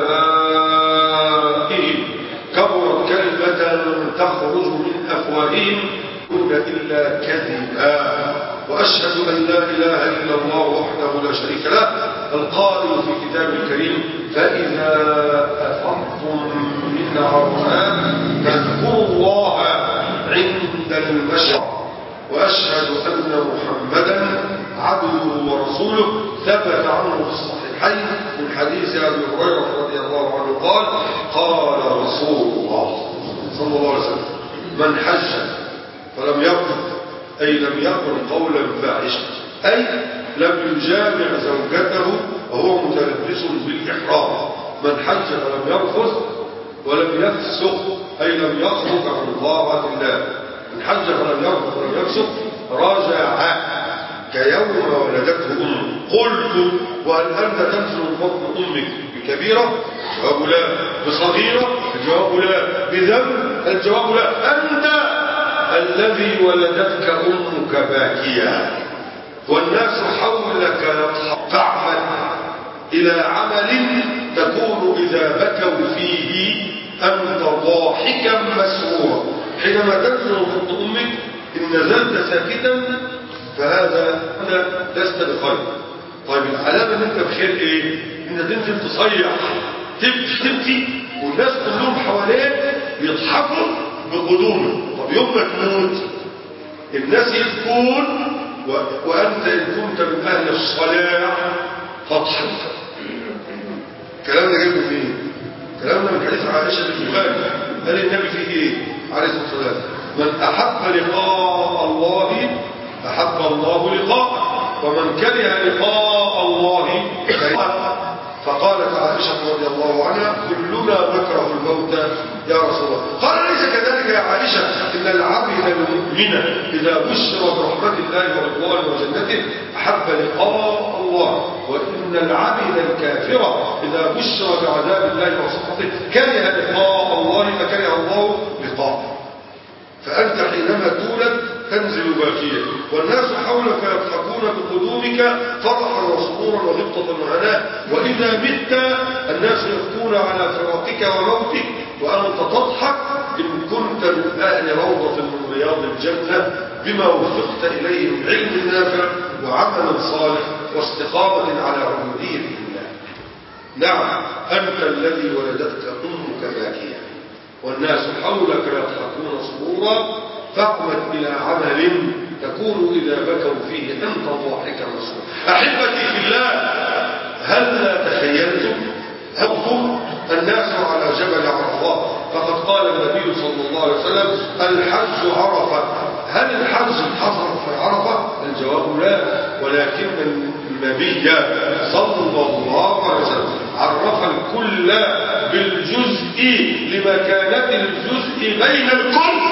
لآبائهم كبرت كلمة تخرج من أفواههم إلا كذبا وأشهد أن لا إله إلا الله وحده لا شريك له القائل في كتابه الكريم فإذا أفضتم من عرفات فاذكروا الله عند المشعر وأشهد أن محمدا عبده ورسوله ثبت عنه في الصحيحين من حديث أبي هريرة رضي الله عنه قال قال رسول الله صلى الله عليه وسلم من حج فلم يرفث أي لم يقل قولا فاحشا أي لم يجامع زوجته وهو متلبس بالإحرام من حج فلم يرفث ولم يفسق أي لم يخرج عن طاعة الله من حج فلم يرفث ولم يفسق رجع كيوم ولدته أمه قلت وهل أنت تنزل من بطن أمك بكبيرة؟ الجواب لا. بصغيرة؟ الجواب لا. بذنب؟ الجواب لا. أنت الذي ولدتك أمك باكيا والناس حولك تعمل إلى عمل تكون إذا بكوا فيه أنت ضاحكا مسرورا حينما تنزل من بطن أمك إن نزلت ساكتا فهذا لست بخير. طيب العلامة ان انت بخير ايه؟ انت تنزل تصيح تبكي والناس كلهم حواليك يضحكوا بقدومك. طب يوم ما تموت الناس يبكون وانت ان كنت من اهل الصلاح فاضحك. الكلام ده جايبه منين؟ كلامنا من حديث عائشة بن البخاري قال النبي فيه ايه عليه الصلاة والسلام من احب لقاء الله أحب الله لقاءه ومن كره لقاء الله كره. فقالت عائشة رضي الله عنها كلنا نكره الموت يا رسول الله. قال ليس كذلك يا عائشة إن العبد المؤمن إذا بشر برحمة الله ورضوانه وجنته أحب لقاء الله وإن العبد الكافر إذا بشر بعذاب الله وسخطه كره لقاء الله فكره الله لقاءه. فأنت حينما تولد تنزل باكيا والناس حولك يضحكون بقدومك فرحا وسرورا وغبطة وهناء وإذا مت الناس يبكون على فراقك وموتك وأنت تضحك إن كنت من أهل روضة من رياض الجنة بما وفقت إليه من علم نافع وعمل صالح واستقامة على عبودية الله. نعم أنت الذي ولدتك أمك باكيا والناس حولك يضحكون سرورا فاعمل إلى عمل تكون إذا بكوا فيه أنت ضاحكا مسرورا. أحبتي في الله هل تخيلتم هل الناس على جبل عرفات فقد قال النبي صلى الله عليه وسلم الحج عرفة. هل الحج حصل في عرفة؟ الجواب لا ولكن النبي صلى الله عليه وسلم عرف الكل بالجزء لمكانة الجزء بين الكل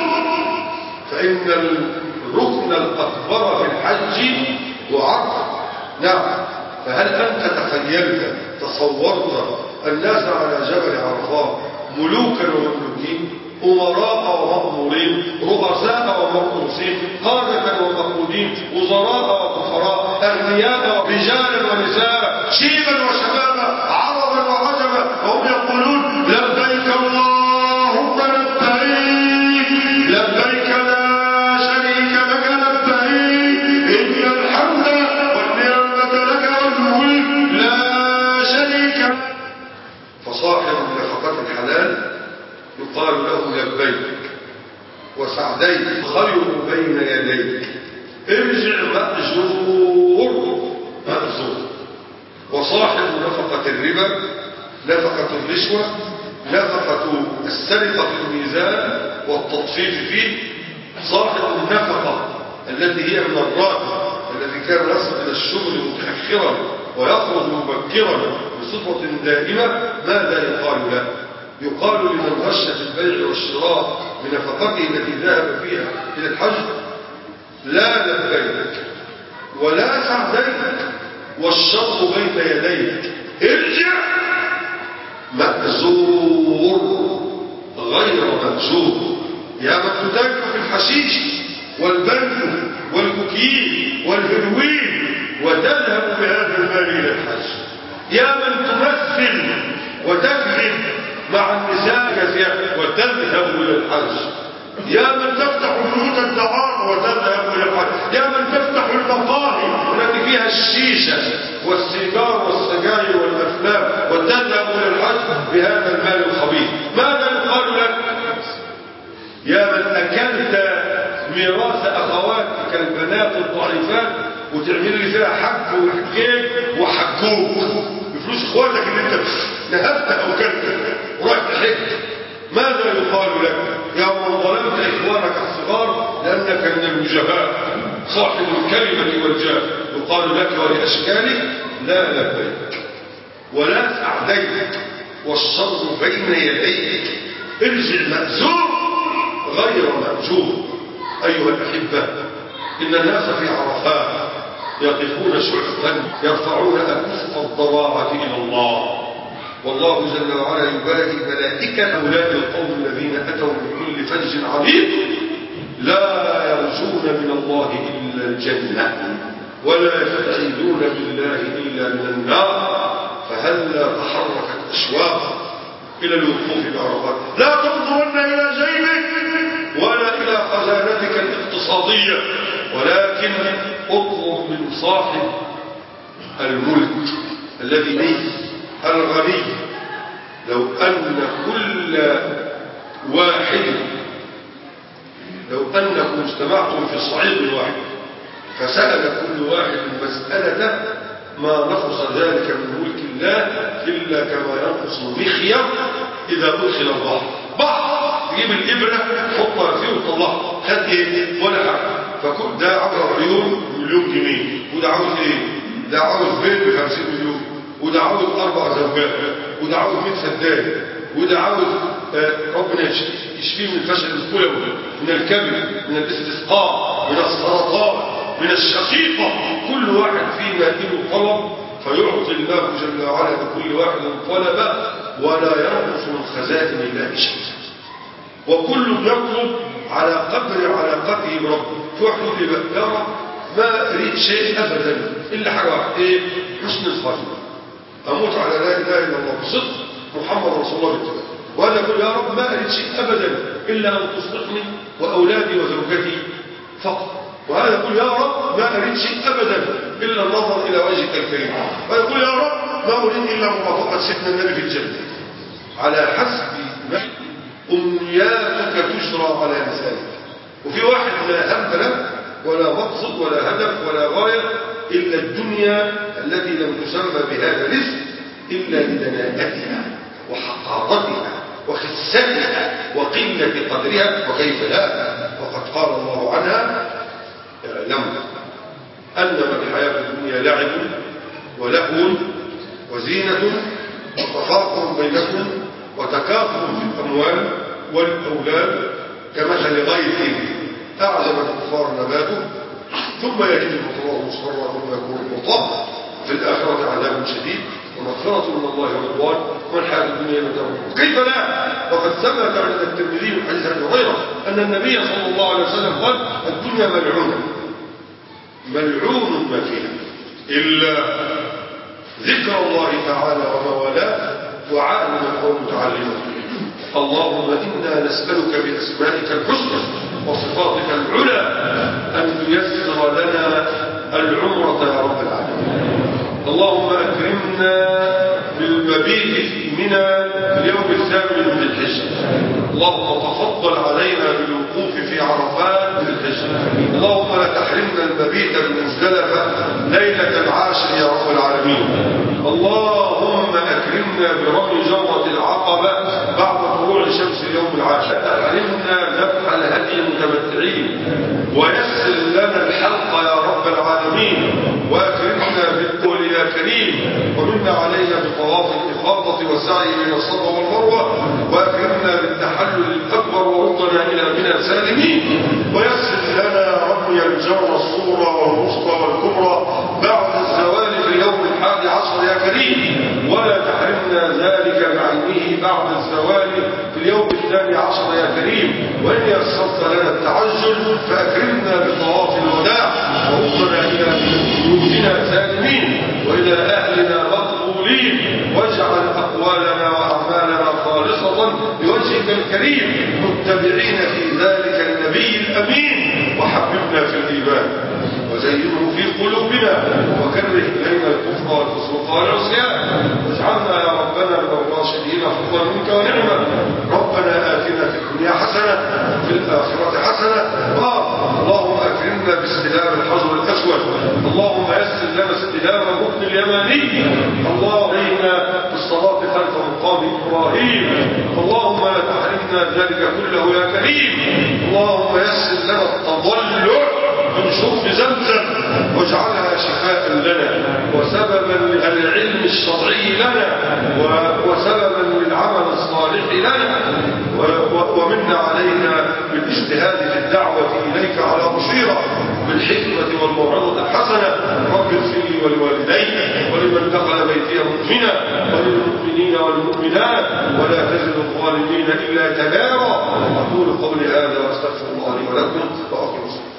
فإن الركن الأكبر في الحج هو عرفة. نعم فهل أنت تخيلت تصورت الناس على جبل عرفات ملوكا ومملوكين أمراء ومأمورين رؤساء ومرؤوسين قادة ومقودين وزراء وكفراء أغنياء ورجالا ونساء شيبا وشبابا عربا وعجبا وهم يقولون لبيك اللهم لبيك لبيك لا شريك لك لبيك سعديك خير بين يديك ارجع مأجور وصاحب نفقة الربا، نفقة الرشوة، نفقة السرقة في الميزان والتطفيف فيه، صاحب النفقة التي هي من الراتب الذي كان يصل إلى الشغل متأخرا ويخرج مبكرا بصفة دائمة، ماذا يقال له؟ يقال لمن غش في البيع والشراء بنفقته التي ذهب فيها إلى الحج: لا لبيك ولا سعديك والشر بين يديك ارجع مأزور غير مأجور. يا من تتاجر في الحشيش والبنك والكوكين والهيروين وتذهب بهذا المال إلى الحج، يا من تمثل وتكذب مع النساء كثيرا وتذهب إلى الحج، يا من تفتح بيوت الدعارة وتذهب إلى الحج، يا من تفتح المقاهي التي فيها الشيشة والسيجار والسجاير والأفلام وتذهب إلى الحج بهذا المال الخبيث، ماذا يقال لك؟ يا من أكلت ميراث أخواتك البنات الضعيفات وتعمل لي فيها حج وحجين وحجوك بفلوس اخواتك اللي انت نهبتها او كلتها ورايح تحج، ماذا يقال لك؟ يا من ظلمت اخوانك الصغار لانك من الوجهاء صاحب الكلمه والجاه، يقال لك ولاشكالك: لا لبيك ولا سعديك والشر بين يديك ارجع مأزور غير مأجور. ايها الاحبه، ان الناس في عرفات يقفون شعثا يرفعون أكف الضراعة إلى الله، والله جل وعلا يباهي ملائكة أولئك القوم الذين أتوا من كل فج عميق لا يرجون من الله إلا الجنة ولا يستعيذون بالله إلا من النار، فهلا تحركت أشواق إلى الوقوف بعرفات. لا تنظرن إلى جيبك ولا إلى خزانتك الاقتصادية، ولكن اطلب من صاحب الملك الذي ليس الغني. لو أنكم اجتمعتم في صعيد واحد فسأل كل واحد مسألة ما نقص ذلك من ملك الله إلا كما ينقص المخيط إذا أدخل البحر. بحر تجيب الإبرة تحطها فيه وتطلعها، خد إيه؟ ولا حاجة. فكل ده عاوز مليون جنيه، وده عاوز إيه؟ ده عاوز بيت ب50 مليون، وده عاوز 4 زوجات، وده عاوز 100 فدان، وده عاوز ربنا يشفيه من الفشل الكلوي، من الكبد، من الاستسقاء، من السرطان، من الشقيقة. كل واحد فينا له طلب فيعطي الله جل وعلا لكل واحد طلبه ولا ينقص من خزائن الله شيء، وكل يطلب على قدر علاقته بربه. في واحد يقول لي بقى: يا رب ما اريد شيء ابدا الا حاجه واحده، ايه؟ حسن الخاتمه، اموت على لا اله الا الله بصدق محمد رسول الله بالتبع. وهذا يقول: يا رب ما اريد شيء ابدا الا ان تصلحني واولادي وزوجتي فقط. وهذا يقول: يا رب ما اريد شيء ابدا الا النظر الى وجهك الكريم. ويقول: يا رب ما اريد الا مرافقه سيدنا النبي في الجنه. على حسب ما امنياتك تجرى على لسانك. وفي واحد لا هم له ولا مقصد ولا هدف ولا غايه الا الدنيا التي لم تسمى بهذا الاسم الا لدناءتها وحقارتها وخستها وقله قدرها، وكيف لا؟ وقد قال الله عنها: اعلموا انما الحياه الدنيا لعب ولهو وزينه وتفاخر بينكم وتكاثر في الاموال والاولاد كمثل غيث اعجب الكفار نباته ثم يهيج فتراه مصفرا ثم يكون حطاما في الاخره عذاب شديد ومغفره من الله ورضوان وما الحياه الدنيا الا متاع. كيف لا؟ وقد ثبت عند الترمذي من حديث ابي هريره ان النبي صلى الله عليه وسلم قال: الدنيا ملعونه ملعون ما فيها الا ذكر الله تعالى وموالاه وعالم او متعلم. اللهم انا نسالك باسمائك الحسنى وصفاتك العلى ان تيسر لنا العمره يا رب العالمين. اللهم اكرمنا بالمبيت في منى في اليوم 8 من الحجه. اللهم تفضل علينا بالوقوف في عرفات بالحج. اللهم لا تحرمنا المبيت بمزدلفة ليلة العاشر يا رب العالمين. اللهم أكرمنا برمي جمرة العقبة بعد طلوع شمس اليوم العاشر. تحرمنا ذبح الهدي المتمتعين، ويسر لنا الحلق يا رب العالمين، وأكرمنا بالدول يا كريم، ومنا علينا بطواف الإفاضة والسعي بين الصفا والمروة، وأكرمنا بالتحلل الأكبر وردنا إلى منى سالمين، ويسر لنا رمي الجمرة الصغرى والوسطى والكبرى بعد الزوال في اليوم 11 يا كريم، ولا تحرمنا ذلك بعينه بعد الزوال في اليوم 12 يا كريم. وإن يسرت لنا التعجل فأكرمنا بطواف الوداع، وردنا إلى بيوتنا سالمين وإلى أهلنا مقبولين، واجعل أقوالنا وأعمالنا خالصة لوجهك الكريم، متبعين في ذلك النبي الأمين. وحببنا في الإيمان وزينه في قلوبنا، وكره إلينا الكفر والفسوق والعصيان، واجعلنا يا ربنا من الراشدين فضلا منك ونعمة. ربنا آتنا في الدنيا حسنة وفي الآخرة حسنة. اللهم أكرمنا باستلام الحجر الأسود، اللهم يسر لنا استلام الركن اليماني، اللهم علينا بالصلاة خلف مقام إبراهيم، اللهم لا تحرمنا ذلك كله يا كريم. اللهم يسر لنا التضلع من شرب زمزم، واجعلها شفاء لنا وسببا للعلم الشرعي لنا وسببا للعمل الصالح لنا، ومنا علينا بالاجتهاد في الدعوة إليك على بصيرة بالحكمة والموعظة الحسنة. رب اغفر لي ولوالدي ولمن دخل بيتي مؤمنا وللمؤمنين والمؤمنات ولا تزد الظالمين إلا تبارا. أقول قولي هذا وأستغفر الله لي ولكم وأقم الصلاة.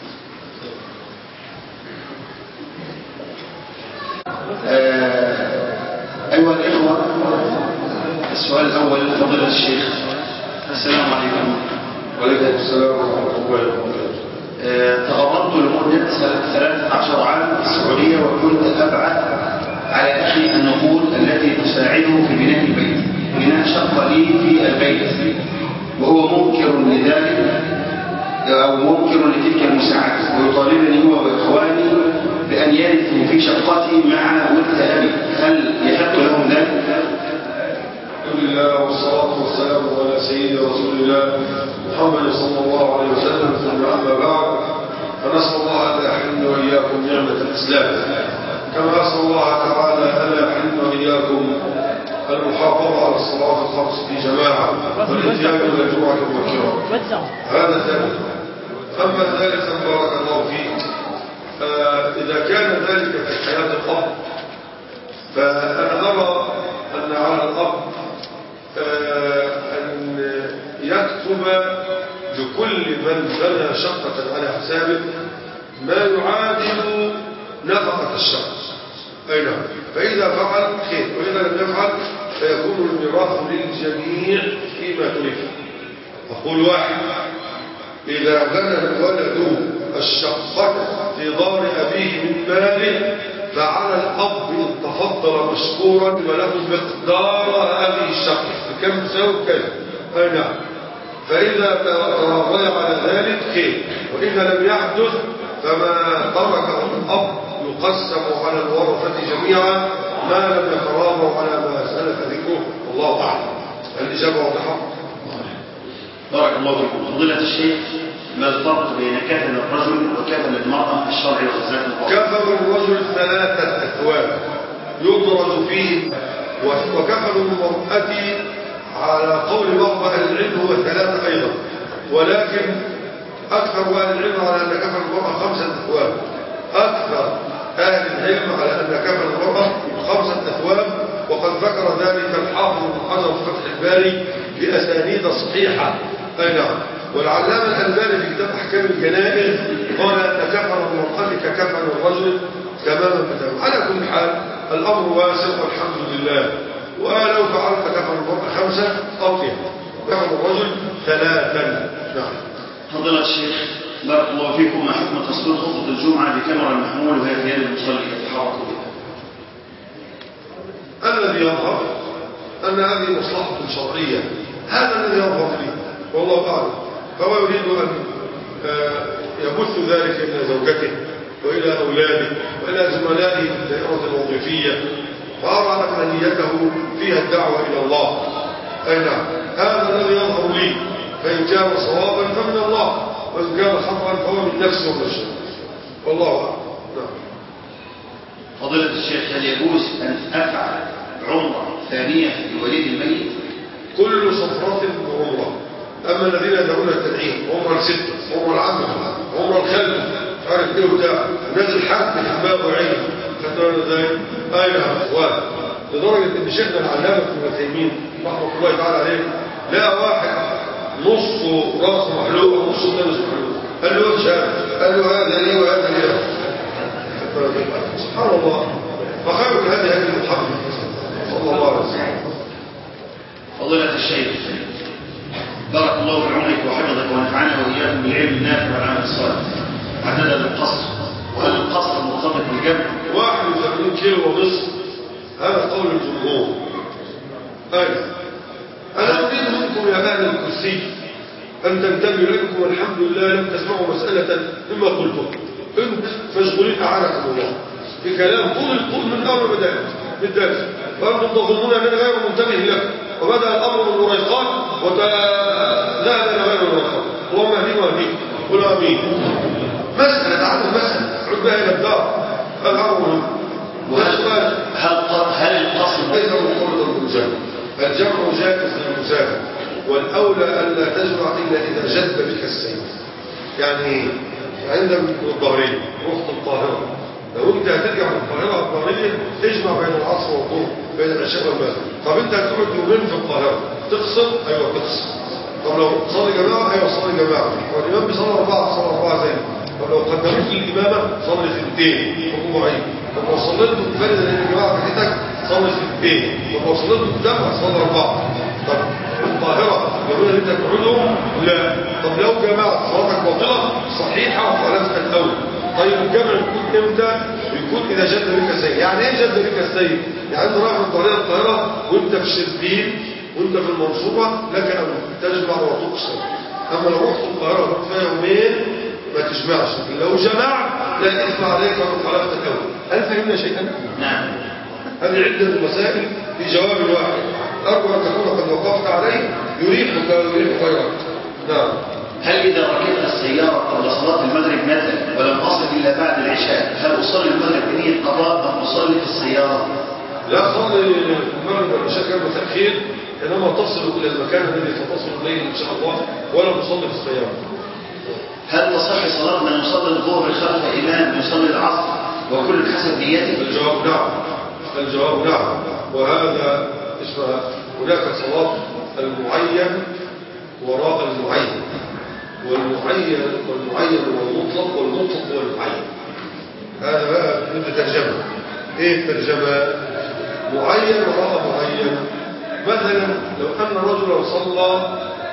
أيها الإخوة، السؤال الأول فضيلة الشيخ. السلام عليكم. وعليكم السلام ورحمة الله وبركاته. تغربت لمدة 13 عام في السعودية، وكنت أبعث على أخي النقود التي تساعده في بناء البيت، بناء شقة لي في البيت، وهو منكر لذلك أو منكر لتلك المساعدة، ويطالبني هو وإخواني بأن يرثوا في شقتي مع ولد أبي. هل يحق لهم ذلك؟ الحمد لله والصلاة والسلام على سيد رسول الله محمد صلى الله عليه وسلم، ثم أما بعد، فنسأل الله أن يحرمنا وإياكم نعمة الإسلام، كما أسأل الله تعالى أن يحرمنا وإياكم المحافظة على الصلاة الخمس في جماعة والاتيان إلى الجمعة المبكرة. هذا ثالث. أما ثالثا بارك الله فيك، إذا كان ذلك في حياة الأب، فأنا أرى أن على الأب أن يكتب لكل من بنى شقة على حسابه ما يعادل نفقة الشقة. أي نعم. فإذا فعل خير، وإذا لم يفعل فيكون الميراث للجميع فيما تريد. أقول واحد: إذا بنى الولد الشقة في دار أبيه من ماله، فعلى الأب إن تفضل مشكورا وله مقدار هذه الشقة كم تساوي كذا. أي نعم. فإذا تراضي على ذلك خير، وإذا لم يحدث فما تركه الأب يقسم على الورثة جميعا ما لم يتراضوا على ما سلف ذكره. الله أعلم. الإجابة واضحة. بارك الله فيكم. فضيلة الشيخ، ما الفرق بين كفن الرجل وكفن المرأة الشرعي وجزاكم الله؟ كفن الرجل 3 أثواب يدرج فيه، وكفن المرأة على قول بعض أهل العلم هو 3 أيضا، ولكن أكثر أهل العلم على أن كفن المرأة 5 أثواب. أكثر أهل العلم على أن كفن المرأة 5 أثواب، وقد ذكر ذلك الحافظ ابن حجر في فتح الباري بأسانيد صحيحة. أي نعم. والعلامة الألباني في كتاب أحكام الجنائز قال أن كفن المرأة ككفن الرجل تماما بتمام. على كل حال الأمر واسع والحمد لله. ولو فعلت كفن المرأة 5 أطيب، كفن الرجل 3. نعم. فضيلة الشيخ، بارك الله فيكم، ما حكم تصوير خطبة الجمعة بكاميرا المحمول وهي في يد المصلي يتحرك بها؟ الذي يظهر أن هذه مصلحة شرعية، هذا الذي يظهر لي. والله أعلم. فهو يريد أن يبث ذلك إلى زوجته وإلى أولاده وإلى زملائه في الدائرة الوظيفية، فأرى أن نيته فيها الدعوة إلى الله. أي نعم، هذا الذي يظهر لي، فإن كان صوابا فمن الله، وإن كان خطأ فهو من نفسه ونفسه، والله أعلم. نعم. فضيلة الشيخ، هل يجوز أن أفعل عمرة ثانية لوليد الميت؟ كل صفرة بعمرة. أما الذين يدعون التنعيم عمرة الستة، عمرة العمل، عمرة الخلف، مش عارف ايه وبتاع، نازل حد في دماغه وعينه، خدتوا ازاي؟ اي نعم اخوان. لدرجة ان شيخنا العلامة ابن تيمية رحمة الله تعالى عليه لقى واحد نصه راسه محلوق ونصه الثاني محلوق، قال له ايش هذا؟ قال له هذا لي وهذا لي. سبحان الله. فخير من هذه محمد صلى الله عليه وسلم. فضيلة الشيخ، بارك الله في عمرك وحفظك ونفعنا وإياكم بالعلم النافع والعمل الصالح. عدد القصر، وهل القصر مرتبط بالجمع؟ 81 كيلو ونصف، هذا قول الجمهور. أيضا أنا أريد منكم يا أهل الكرسي أن تنتبهوا لكم، والحمد لله لم تسمعوا مسألة مما قلتم. أنت مشغولين أعانكم الله في كلام طول من أول بداية بالدرس، وأنتم تظنون أننا غير منتبه لكم، وبدأ الأمر من الوريقات وذهب إلى غير الوريقات. اللهم أمين وأمين، قل أمين. مسألة تعالوا مسألة عد بها إلى الدار. الأمر هل القصر ليس مرتبطا بالجمع؟ الجمع جائز للمسافر، والأولى ألا تجمع إلا إذا جد بك السيف. يعني عندنا من الظهرين رحت القاهرة، لو انت هترجع من القاهرة الظهرية تجمع بين العصر والظهر، بين العشاء والمغرب. طب انت هتقعد يومين في القاهرة تقصر؟ ايوه تقصر. طب لو صلي جماعة؟ ايوه صلي جماعة. والإمام بيصلي 4 صلي 4 زي. طب لو قدموك للإمامة صلي 2 رباعين. طب لو صليت منفردا للجماعة بتاعتك صلي 2. طب لو صليت قدامها صلي 4. طب القاهرة يقول انت تقعدهم؟ لا. طب لو جماعة صلاتك باطلة صحيحة وخالفت الأول. طيب الجمع يكون امتى؟ يكون إذا جد بك السيف. يعني ايه جد بك السيف؟ يعني انت رايح من طريق القاهرة وانت في شربين وانت في المنصورة لك أن تجمع وتقصر. أما لو رحت القاهرة وقت فيها يومين ما تجمعش، لكن لو جمعت لا إثم عليك ومن خالفت الأول. هل فهمنا شيئا؟ نعم. هذه عدة مسائل في جواب واحد، أرجو أن تكون قد وقفت عليه يريحك ويريح غيرك. نعم. هل إذا ركبت السيارة قبل صلاة المغرب مثلا ولم أصل إلا بعد العشاء، هل أصلي المغرب بنية قضاء أم أصلي في السيارة؟ لا، صلي المغرب والعشاء كان بتأخير، إنما تصل إلى المكان الذي ستصل إليه إن شاء الله، ولا تصلي في السيارة. هل تصح صلاة من يصلي الظهر خلف إمام يصلي العصر وكل حسب نيته؟ الجواب نعم. الجواب نعم. وهذا اسمها هناك صلاة المعين وراء المعين، والمعين والمطلق والمطلق والمعين. هذا بقى بدي ترجمة. ايه الترجمة؟ معين وراء معين. مثلا لو أن رجلا صلى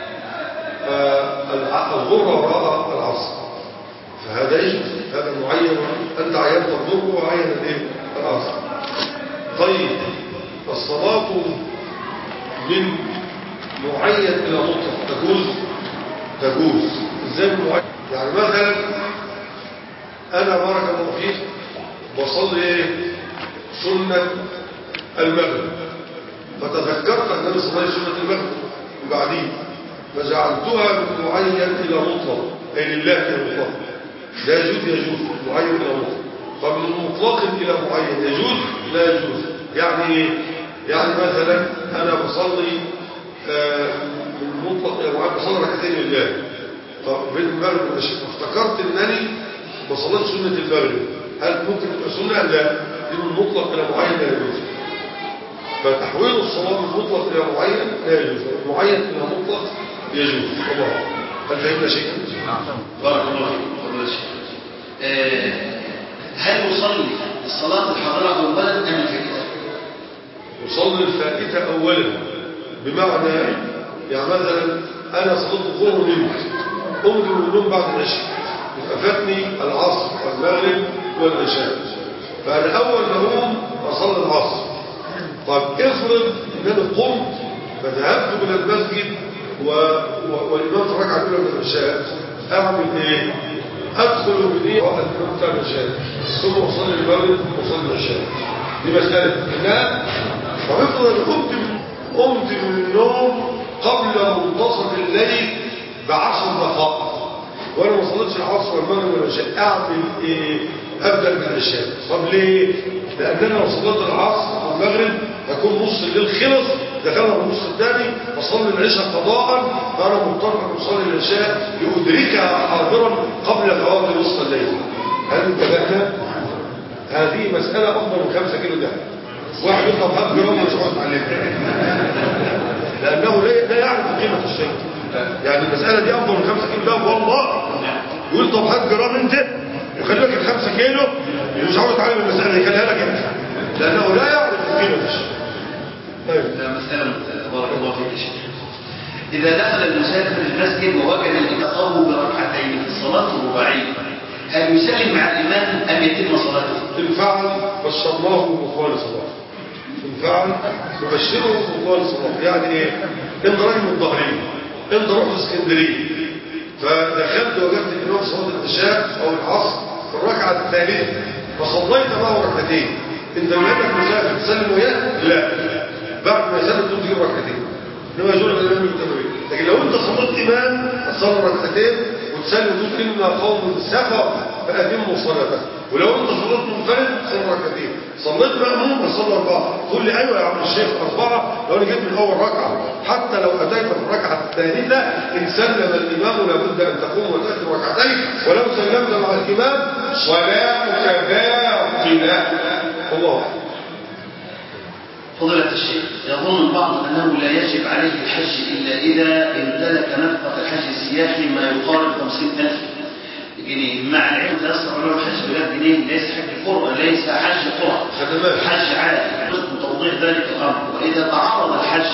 الظهر وراء العصر فهذا يجوز، هذا معين. أنت عينت الظهر وعين العصر. طيب الصلاة من معين إلى مطلق تجوز. ازاي من معين؟ يعني مثلا أنا بارك الله فيك بصلي سنة المغرب، فتذكرت أن أنا صلي سنة المغرب وبعدين فجعلتها من معين إلى مطلق، أي لله إلى مطلق. لا يجوز معين إلى مطلق. طب من مطلق إلى معين يجوز؟ لا يجوز. يعني مثلا أنا بصلي من مطلق إلى معين، بصلي ركعتين لله. طب بين المغرب والعشاء افتكرت أنني بصليت سنة المغرب، هل ممكن تبقى سنة؟ لا، دي من مطلق إلى معين لا يجوز. فتحويل الصلاة من مطلق إلى معين لا يجوز، معين إلى مطلق يجوز. الله. هل فهمنا شيئا؟ بارك الله فيك. هل يصلي الصلاة الحاضرة أولا أم الفائتة؟ يصلي الفائتة أولا، بمعنى يعني مثلا أنا صليت الظهر ونمت، قمت من النوم بعد العشاء، فاتني العصر والمغرب والعشاء، فأنا أول ما أقوم أصلي العصر. طب افرض إن أنا قمت فذهبت إلى المسجد والإمام في الركعة الأولى من العشاء أعمل إيه؟ أدخل من إيه؟ وقت الإمام بتاع العشاء ثم أصلي المغرب وأصلي العشاء. دي مسألة. لا فافرض قمت من النوم قبل منتصف الليل ب10 دقائق وأنا ما صليتش العصر والمغرب والعشاء، أعمل إيه؟ أبدأ بالعشاء. طب ليه؟ لأن أنا لو صليت العصر والمغرب هكون نص الليل خلص، دخلنا في النص الثاني فصلي العشاء قضاء، فأنا مضطر أن أصلي العشاء لأدركها حاضرا قبل فوات نصف الليل. هل انتبهنا؟ هذه مسألة أفضل من 5 كيلو ده. واحد يطلب هب جرام مش عاوز يتعلمها لأنه لا يعرف قيمة الشيء. يعني المسألة دي أفضل من 5 كيلو ده والله. يقول طب هات جرام أنت وخلي لك ال5 كيلو ومش عاوز يتعلم المسألة دي، خليها لك أنت لأنه لا يعرف قيمة الشيء. طيب مسألة بارك الله فيك يا شيخ. إذا دخل المسافر المسجد ووجد الإقامة بركعتين في الصلاة الرباعية هل يسلم مع الإمام أم يتم صلاته؟ إن فعل بشرناه ببطلان صلاة. إن فعل نبشره ببطلان صلاة. يعني إيه؟ أنت راجل من الظهرية، أنت رحت اسكندرية فدخلت وجدت الإمام صلاة العشاء أو العصر في الركعة الثالثة فصليت معه ركعتين، أنت من أنك مسافر تسلم وياه؟ لا، بعد ما يسلم تقوم تجيب ركعتين. إنما يجوز الإمام التمرين. لكن لو أنت صليت إمام هتصلي ركعتين وتسلم وتقول إن قوم سفر فأتموا صلاتك. ولو أنت صليت منفرد صلي ركعتين، صليت مأموم فصلي 4. تقول لي أيوة يا عم الشيخ 4 لو أنا جيت من أول ركعة. حتى لو أتيت في الركعة الثالثة إن سلم الإمام لابد أن تقوم وتأتي ركعتين، ولو سلمت مع الإمام صلاتك باطلة. الله أعلم. فضيلة الشيخ، يظن البعض أنه لا يجب عليه الحج إلا إذا امتلك نفقة الحج السياحي ما يقارب 50,000 جنيه، مع العلم تيسر له الحج بلا جنيه ليس حج قرى، ليس حج قرى، حج عادي. توضيح ذلك الأمر. وإذا تعارض الحج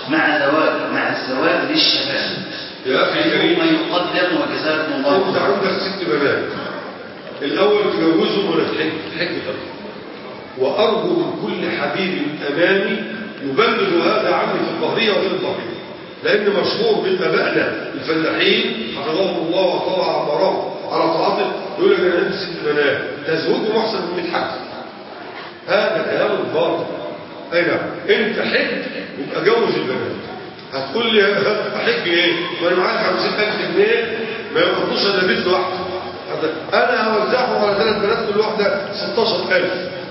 مع الزواج للشباب يا أخي كريم ما يقدم وجزاكم الله خيرا. أنت عندك 6 بنات، الأول تجوزهم ولا تحج الأول. وأرجو من كل حبيب أمامي يبلغ هذا عني في الظهرية وغير الظهرية، لأن مشهور من أبائنا الفلاحين حفظهم الله وطلع عمرهم على طاعته يقول لك أنا عندي 6 بنات تزوجهم أحسن من 100 حج. هذا كلام الباطل. أي نعم، أنت حج يبقى جوز البنات. هتقول لي أحج إيه؟ ما أنا معايا 50,000 جنيه ما يقضوش إلا بنت واحدة. أنا هوزعهم على 3 بنات كل واحدة 16,000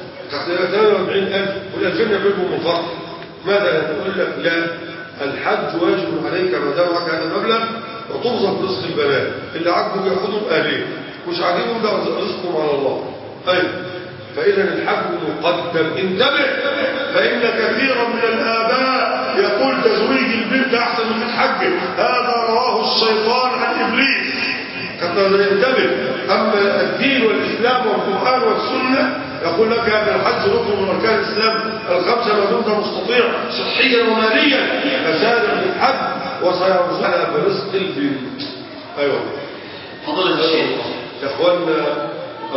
48,000 وال2000 يعملوا من فرق. ماذا نقول لك؟ لا، الحج واجب عليك ما دام معك هذا المبلغ وترزق رزق البنات. اللي عاجبهم ياخذهم اهلين، مش عاجبهم ده رزقهم على الله. ايوه، فاذا الحج مقدم. انتبه، فان كثيرا من الاباء يقول تزويج البنت احسن من الحج، هذا رواه الشيطان عن ابليس. حتى ننتبه. اما الدين والاسلام والقران والسنه يقول لك أن الحج ركن من أركان الإسلام ال5 ما دمت مستطيع صحيا وماليا، فسارع بالحج وسيرزقنا برزق البنت. أيوة فضل الشيخ. يا إخواننا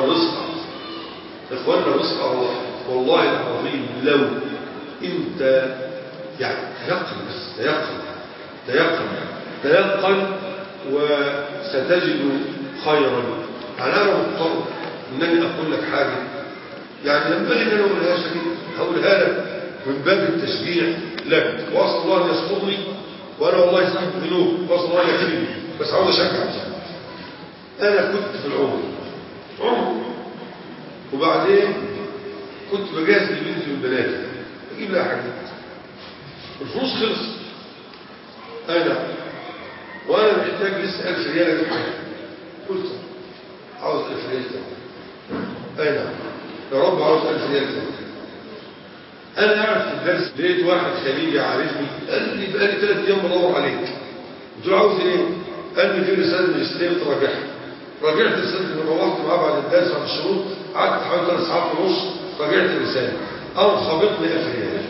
الرزق الله والله العظيم. لو أنت يعني تيقن وستجد خيرا. أنا مضطر أنني أقول لك حاجة يعني ينبغي ان انا اقولهاش، لكن هقولها لك من باب التشجيع لك. واسال الله ان يسترني وانا والله صاحب ذنوب، واسال الله ان يكرمني، بس عاوز اشجع. انا كنت في العمر وبعدين كنت بجهز لبنتي من بناتي اجيب لها حاجات، الفلوس خلصت انا وانا محتاج لسه 1000 ريال اجيب حاجه. قلت عاوز 1000 ريال تاني. نعم يا رب عاوز 1000 ريال تاني. انا قاعد في الدرس لقيت واحد خليجي عارفني قال لي بقالي 3 ايام بدور عليك. قلت له عاوز ايه؟ قال لي في رساله ماجستير تراجعها. راجعت الرساله، روحت معاه بعد الدرس بعد الشروط، قعدت حوالي 3 ساعات ونص راجعت الرساله. خبطني 1000 ريال.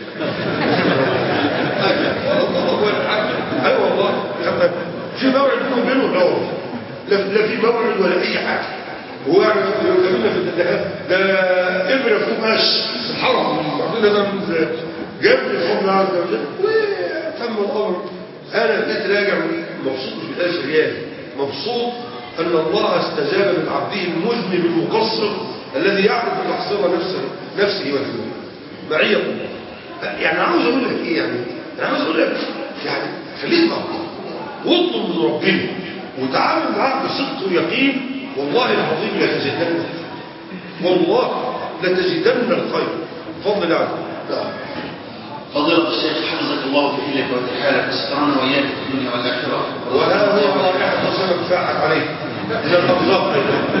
اي والله في موعد بينه وبينه لا في موعد ولا اي حاجه. هو يعني يكلمنا في التدهات ده ابره فوق قش الحرم بعدين ده من جنب الحب عز وجل وتم الامر أنا جيت راجع مبسوط مش ب1000 ريال، مبسوط أن الله استجاب من عبده المذنب المقصر الذي يعرف تقصير نفسه والذنوب. معية الله. يعني أنا عاوز أقول لك إيه يعني؟ أنا عاوز أقول لك يعني خليك مع الله واطلب من ربنا وتعامل معاه بصدق ويقين، والله العظيم لتجدن، والله لتجدن الخير بفضل الله. نعم. فضيلة الشيخ حفظك الله في حلك وتحالك واسترانا وإياك في الدنيا والآخرة. وهذا هو رائحة صنع فاحت عليه من الأبزاق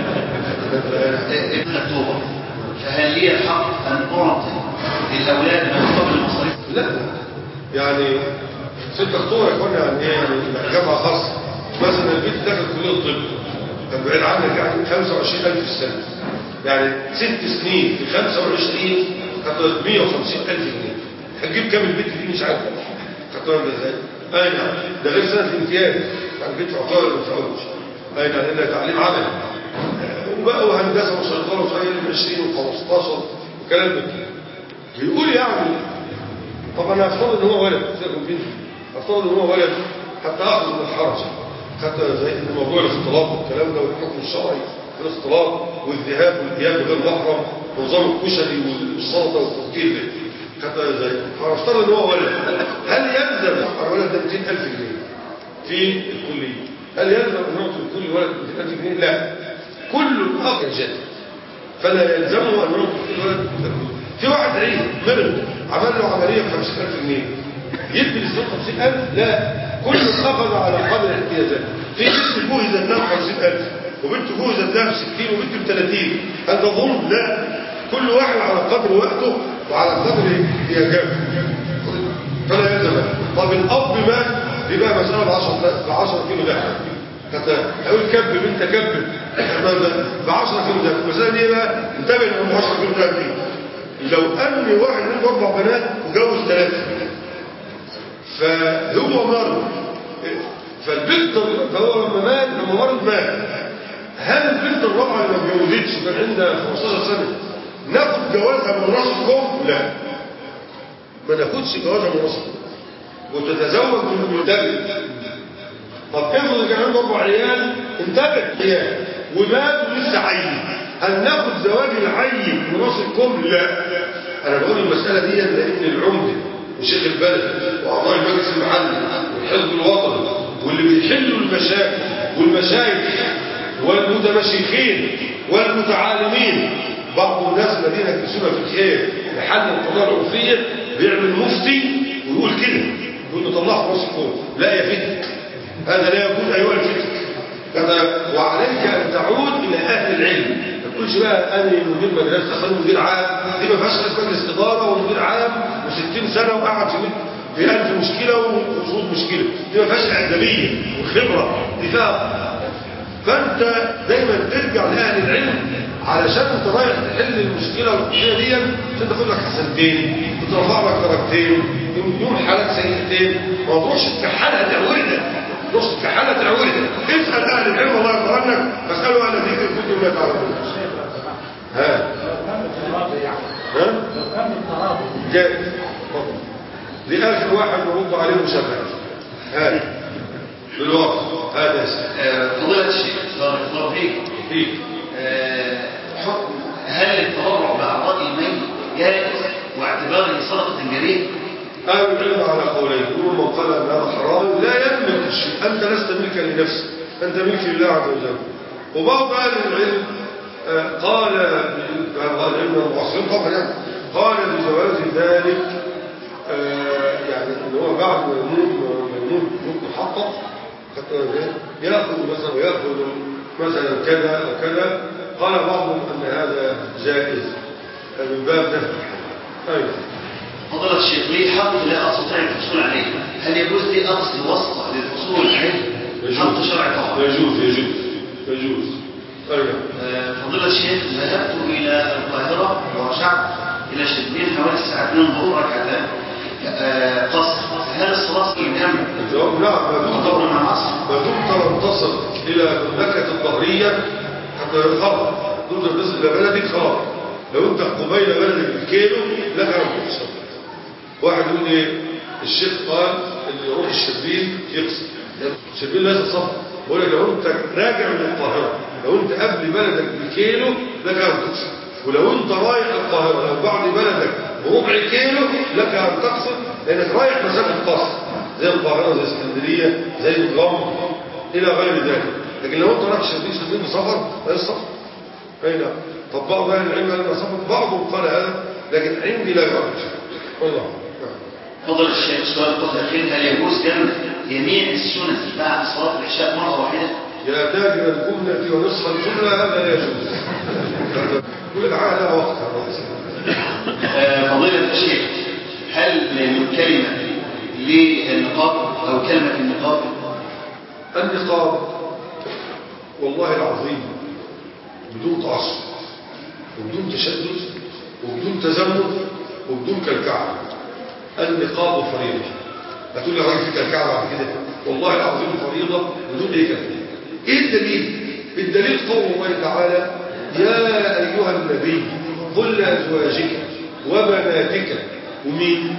ابن التوبة، فهل لي الحق أن أعطي للأولاد من قبل المصاريف؟ لا يعني 6 أكتوبر يا اخوانا يعني ايه يعني جامعة خاصة. مثلا البيت داخل كلية الطب كان بعيد عنك يعني 25,000 في السنة، يعني 6 سنين في 25 هتبقى 150,000 جنيه. هتجيب كام البيت دي مش عارف. خدتوا ده ازاي؟ اي نعم، ده غير سنة الامتياز يعني بيدفع فيها ولا ما بيدفعوش. اي نعم لأنها تعليم عملي وبقوا هندسة وصيدلة وفايل 20 و15 وكلام ده. بيقول يعني طبعا هفترض ان هو ولد، هفترض ان هو ولد حتى اخذ من الحرج، حتى زي ان موضوع الاختلاط والكلام ده والحكم الشرعي في الاختلاط والذهاب والاياب غير محرم ونظام الكشري والسلطه والتوكيل ده، حتى زي هفترض ان هو ولد، هل يلزم الولد ده 200,000 جنيه في الكليه؟ هل يلزم ان نعطي لكل ولد 200,000 جنيه؟ لا، كل اخ جاد فلا يلزمه ان نعطي لكل ولد 200,000 جنيه. في واحد عيد مرض عمل له عمليه ب 50,000 جنيه يدي للزوج 50,000؟ لا، كل اخذ على قدر احتياجاته. في بنت جوزت لها 50,000 وبنت جوزت لها 60 وبنت ب 30، هذا ظلم؟ لا، كل واحد على قدر وقته وعلى قدر احتياجاته فلا يلزم. طب الاب مات يبقى مساله ب 10 كيلو دهب، هقول كب بنت كب ب 10 كيلو دهب. المساله دي بقى انتبه ل 10 كيلو دهب دي. لو ان واحد عنده 4 بنات وجوز 3 فهو مرض، فالبنت فهو لما مرض مات، هل البنت الرابعه اللي ما اتجوزتش وكان عندها 15 سنه ناخد جوازها من راس الكم؟ لا، ما ناخدش جوازها من راس الكم وتتزوج من المنتبه. طب افرض كان عنده 4 عيال انتبه عيال ومات ولسه عيل، هل ناخد زواج العيل من راس الكم؟ لا. انا بقول المساله دي لان العمده وشيخ البلد واعضاء المجلس المحلي والحزب الوطني واللي بيحلوا المشاكل والمشايخ والمتمشيخين والمتعالمين، بعض الناس الذين يجلسون في الخير لحل القضايا العرفيه بيعمل مفتي ويقول كده، يقول له طلعه في راس الكم. لا يا فتك، هذا لا يكون ايها الفتك. وعليك ان تعود الى اهل العلم، ما تقولش بقى انا مدير مدرسه انا مدير عام، دي ما فيهاش مجلس اداره ومدير عام و60 سنه وقعد في 1000 مشكله وشروط مشكله، دي ما فيهاش اعداديه وخبره، دي فيها. فانت دايما ترجع لاهل العلم علشان انت رايح تحل المشكله القضيه دي عشان تاخد لك حسنتين وترفع لك درجتين يوم حالات سيئتين، ما تروحش تكحلها تعوردك، تروحش تكحلها تعوردك. اسال اهل العلم الله يرضى عنك، فاسالوا اهل الذكر ان كنتم لا تعلمون. ها لو كان بالتراضي جاي دي اخر واحد نرد عليه مشابهه. ها بالوقت هذا فضيلة الشيخ بارك الله فيك، حكم هل التبرع بأعضاء الميت جائز واعتباره صدقة جارية؟ أهل العلم على قولين، يقول من قال أن هذا حرام لا يملك الشيء، أنت لست ملكا لنفسك، أنت ملك لله عز وجل. وبعض أهل العلم قال العلم المعاصرين طبعا يعني قال بجواز ذلك، يعني ان هو بعد ما يموت محقق ياخذ مثلا وياخذ مثلا كذا او كذا. قال بعضهم ان هذا جائز من باب نفي الحل. ايوه فضيلة الشيخ لي حق لا استطيع الحصول عليه، هل يجوز لي اقصد واسطة للحصول عليه؟ حق شرعي طبعا. يجوز. ايوه فضيلة الشيخ ذهبت الى القاهرة ورجعت الى شربين حوالي الساعة 2 ظهر ركعتان قصر، هل الصلاة إمام؟ الجواب نعم، ما دمت لم تصل إلى المملكة الظهرية حتى يظهر دمت تصل إلى بلدك خلاص. لو أنت قبيل بلدك بالكيلو لك أن تحصل. واحد يقول إيه؟ الشيخ قال اللي يروح الشربين يقصر. الشربين ليس سفر. بقول لك لو انت راجع من القاهره، لو انت قبل بلدك بكيلو لك ان تقصر، ولو انت رايح القاهره لو بعد بلدك بربع كيلو لك ان تقصر، لانك رايح مسافه قصر زي القاهره زي اسكندريه زي الغمر الى غير ذلك. لكن لو انت رايح شربين بسفر لا السفر. اي نعم. طب بعض اهل العلم قال سفر، بعضهم قال هذا، لكن عندي لا يرجح. والله. فضل الشيخ سؤال قصة أخير، هل يجوز جمع جميع السنن بعد صلاة العشاء مرة واحدة؟ يا تاجر الجملة ونصف الجملة هذا لا يجوز. كل حاجة وقت. فضيلة الشيخ، هل كلمة للنقاب أو كلمة النقاب؟ النقاب والله العظيم بدون تعصب وبدون تشدد وبدون تزمت وبدون كلكعة. النقاب فريضة. هتقول لي راجل في كلكعة بعد كده؟ والله العظيم فريضة بدون ايه كلام. ايه الدليل؟ الدليل قول الله تعالى: يا ايها النبي قل لازواجك وبناتك ومين؟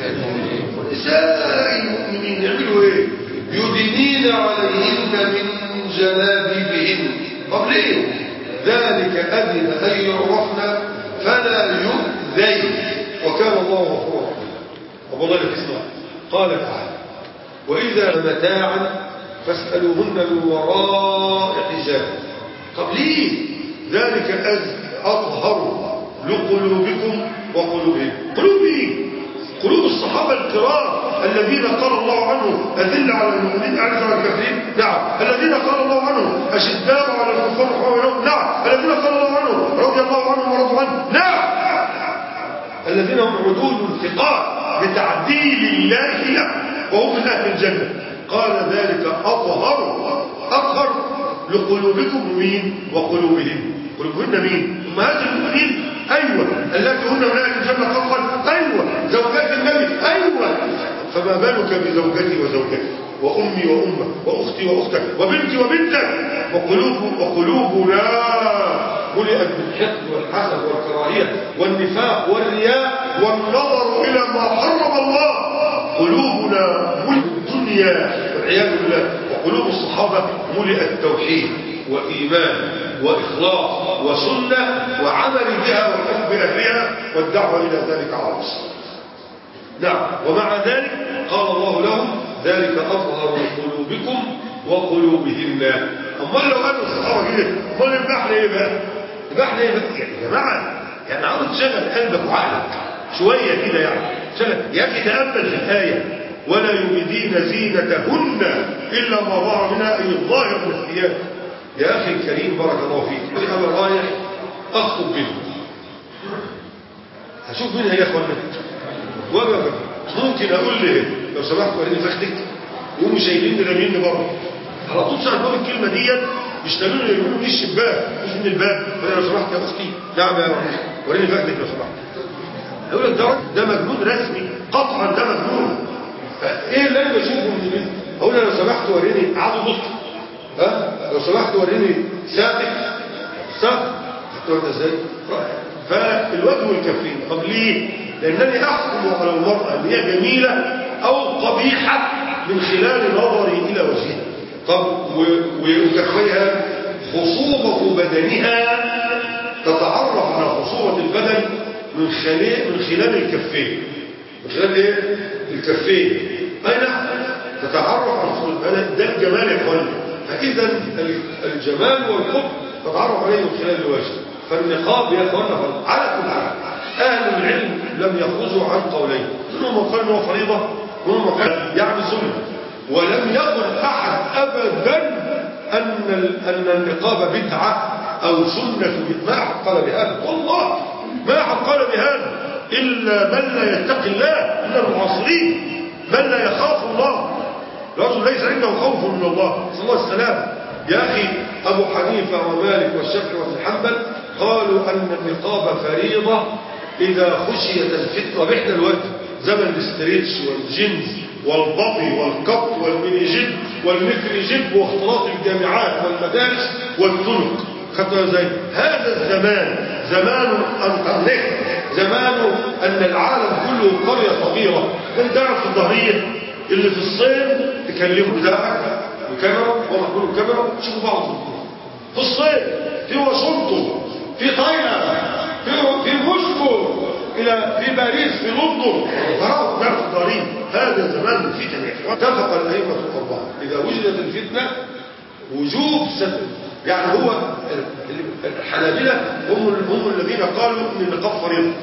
نساء المؤمنين يعملوا ايه؟ يدنين عليهن من جلابيبهن. طب ليه؟ ذلك أدنى أن يعرفن فلا يؤذين وكان الله غفورا رحيما. أبو الله الإسلام قال تعالى: وإذا متاعا فاسألوهن من وراء حجاب. طب ليه؟ ذلك أطهر لقلوبكم وقلوبهم. قلوب مين؟ قلوب الصحابة الكرام الذين قال الله عنه: أذل على المؤمنين أعز على الكافرين. نعم. الذين قال الله عنه: أشداء على الكفار رحماهم. نعم. الذين قال الله عنه: رضي الله عنهم ورضوا عنه. نعم. الذين هم عدود ثقات بتعديل الله له وهم من أهل الجنة. قال ذلك أطهر لقلوبكم مين؟ وقلوبهم. قلوبهن مين؟ أمهات المؤمنين. أيوة. التي هن من أهل الجنة قطعا. أيوة. زوجات النبي. أيوة. فما بالك بزوجتي وزوجتي وأمي وأمك وأختي وأختك وبنتي وبنتك. وقلوبنا ملئت بالحقد والحسد والكراهية والنفاق والرياء والنظر إلى ما حرم الله. قلوبنا ملئت الدنيا والعياذ بالله. وقلوب الصحابة ملئت توحيد وإيمان وإخلاص وسنة وعمل بها وحب أهلها والدعوة إلى ذلك على الرسل. نعم. ومع ذلك قال الله لهم: ذلك أطهر لقلوبكم وقلوبهن. أما لو قالوا الصحابة كده أمال يبقى احنا إيه بقى؟ يبقى احنا إيه بقى؟ يا جماعة يعني عاوز تشغل قلبك وعقلك شوية كده يعني شغل. يا أخي تأمل في الآية: ولا يبدين زينتهن إلا ما ظهر منها أي الظاهر من الثياب. يا أخي الكريم بارك الله فيك، أنا رايح أخطب بنت، هشوف منها يا أخوانا وجبا. ممكن أقول له: لو سمحت وريني فخدك، يقوموا شايلين راميني بره على طول. ساعة باب الكلمة ديت مش تقولوا لي يقولوا من الشباك مش من الباب. لو سمحت يا أختي. نعم يا أختي وريني فخدك لو سمحت. أقول لك ده مجنون رسمي قطعا، ده مجنون. إيه اللي أنا بشوفه من البنت؟ أقول له: لو سمحت وريني عضو بطل، لو سمحت وريني ساق تقول ازاي؟ فالوجه والكفين. طب ليه؟ لأنني أحكم على المرأة اللي هي جميلة أو قبيحة من خلال نظري إلى وجهها. طب وكفيها خصوبة بدنها، تتعرف على خصوبة البدن من خلال الكفين. من خلال ايه؟ الكفين. أي نعم. تتعرف على خصوبة البدن. ده الجمال يا اخواني. فإذا الجمال والحب تتعرف عليه من خلال الوجه. فالنقاب يا اخوانا على كل حال اهل العلم لم يخرجوا عن قولين، منهم من قال انه فريضه ومنهم من قال يعني سنه. ولم يقل احد ابدا ان النقاب بدعه او سنه. ما احد قال بهذا، والله ما احد قال بهذا الا من لا يتقي الله من المعاصرين، من لا يخاف الله. الرجل ليس عنده خوف من الله، صلى الله عليه وسلم. يا أخي أبو حنيفة ومالك والشافعي وابن حنبل قالوا أن النقاب فريضة إذا خشيت الفتنة. وإحنا الوقت زمن الاستريتش والجينز والبطي والقط والميني جيب والميكري جيب واختلاط الجامعات والمدارس والطرق. خدوا زي هذا الزمان زمان الانترنت، زمان أن العالم كله قرية صغيرة. أنت تعرف في الظهرية اللي في الصين تكلمه بتاعك وكاميرا ومحمول الكاميرا تشوفوا بعض في الصين، في واشنطن، في تايلاند، في موسكو، في باريس، في لندن، تراه ناس الضريب. هذا زمان الفتن يا اخوان. اتفق الائمه الاربعه اذا وجدت الفتنه وجوب ستر. يعني هو الحنابلة هم الذين قالوا ان النقاب فريضه،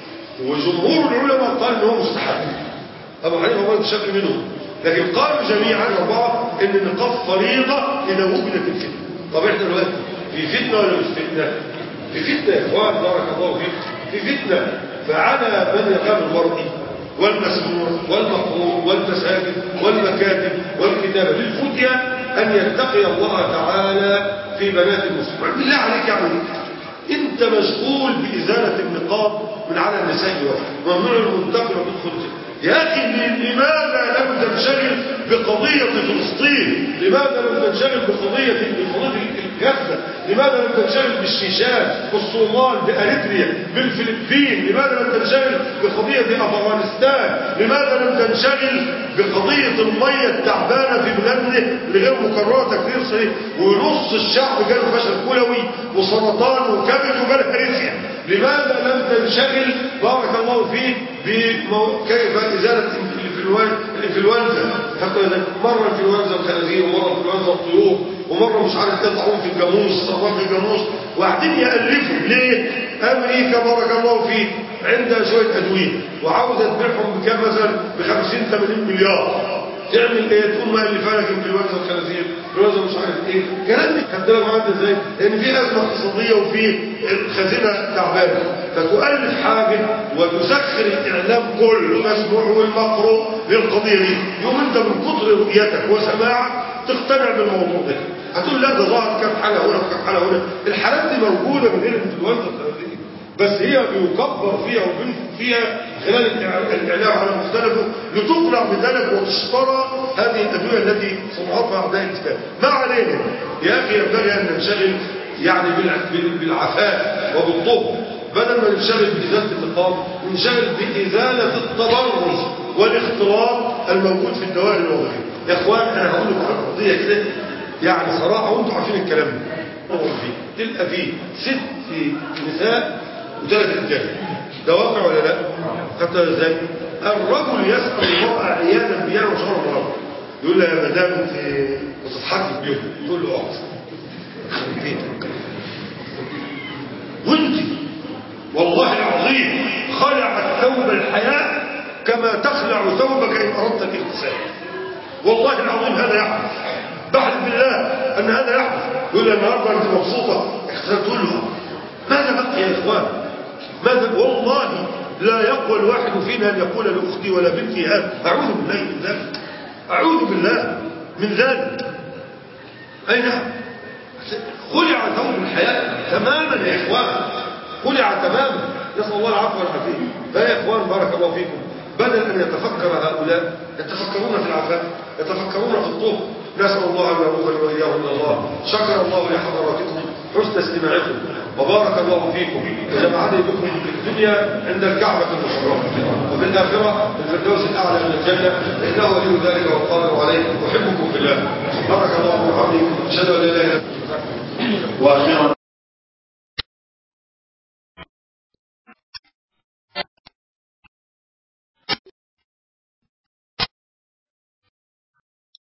وجمهور العلماء قال ان هو مستحب. ابو حنيفه برضه شك منهم، لكن قالوا جميعا الاربعه ان النقاب فريضه اذا وجدت الفتنه. طب احنا دلوقتي في فتنه ولا مش فتنه؟ في فتنه يا اخوان بارك الله فيك، في فتنه. فعلى من يقام المرئي والمسموع والمحفوظ والمساجد والمكاتب والكتابه للفتيا ان يتقي الله تعالى في بنات المسلمين. بالله عليك يعني انت مشغول بازاله النقاب من على النساء وممنوع المنتقل وتدخل. يا اخي لماذا لم تنشغل بقضيه فلسطين؟ لماذا لم تنشغل بقضيه غزه؟ لماذا لم تنشغل بالشيشان، بالصومال، باريتريا، بالفلبين؟ لماذا لم تنشغل بقضيه افغانستان؟ لماذا لم تنشغل بقضيه الميه التعبانه في بلادنا لغير مكرره تكرير صحيح، ونص الشعب جاله فشل كلوي وسرطان وكبد وجاله هرسيا؟ لماذا لم تنشغل بارك الله فيك بكيف ازاله الانفلونزا؟ مره انفلونزا الخنازير، ومره انفلونزا الطيور، ومره مش عارف ايه طاعون في الجاموس، سرطان في الجاموس، وقاعدين يالفوا. ليه؟ امريكا بارك الله فيك عندها شويه ادويه وعاوزه تبيعهم بكام؟ مثلا ب 50-80 مليار. تعمل ايه؟ تقوم مؤلفه لك انفلونزا الخنازير، انفلونزا مش عارف ايه. الكلام ده خدت بالك معاك ازاي؟ لان في ازمه اقتصاديه وفي الخزينه تعبانه، فتؤلف حاجه وتسخر الاعلام كله المسموع والمقروء للقضيه دي. يوم انت من كتر رؤيتك وسماعك تقتنع بالموضوع ده، هتقول لا ده ظهر كم حاله هنا وكم حاله هنا. الحالات دي موجوده من غير الانفلونزا الخنازير، بس هي بيكبر فيها وبينفق فيها خلال الاعلام على مختلفه لتقنع بذلك وتشترى هذه الادويه التي صنعتها اعداء الاسلام. ما علينا يا اخي، ينبغي ان ننشغل يعني بالعفاف وبالطهر، بدل ما ننشغل بازاله النقاب ننشغل بازاله التبرج والاختلاط الموجود في الدوائر الوظيفيه. يا اخوان انا هقول لكم على قضيه كده يعني صراحه وانتم عارفين الكلام ده. تلقى فيه 6 نساء و3 رجال، ده واقع ولا لا؟ خدتها ازاي؟ الرجل يسأل المرأة عيانا بيانا وشهر مرة، يقول لها يا مدام انت بتضحكي بيهم، تقول له اقعد وانت والله العظيم خلعت ثوب الحياء كما تخلع ثوبك ان اردت الاغتسال. والله العظيم هذا يحدث، بحلف بالله ان هذا يحدث. يقول لها النهارده انت مبسوطه تقول له ماذا بقي يا اخوان؟ ماذا؟ والله لا يقوى الواحد فينا ان يقول لاختي ولا بنتي هذا. اعوذ بالله من ذلك، اعوذ بالله من ذلك. اي نعم، خلع ثوب الحياء تماما يا اخوان، خلع تماما، نسال الله العفو والعافيه. فيا اخوان بارك الله فيكم، بدل ان يتفكر هؤلاء يتفكرون في العفاف، يتفكرون في الطهر. نسال الله ان يرزقنا واياهم الى الله. شكر الله لحضراتكم حسن استماعكم وبارك الله فيكم وجمعني بكم في الدنيا عند الكعبة المشرفة وفي الآخرة في الفردوس الأعلى من الجنة، إنه ولي ذلك والقادر عليه. أحبكم في الله. بارك الله فيكم. أشهد أن لا إله إلا الله. وأخيرا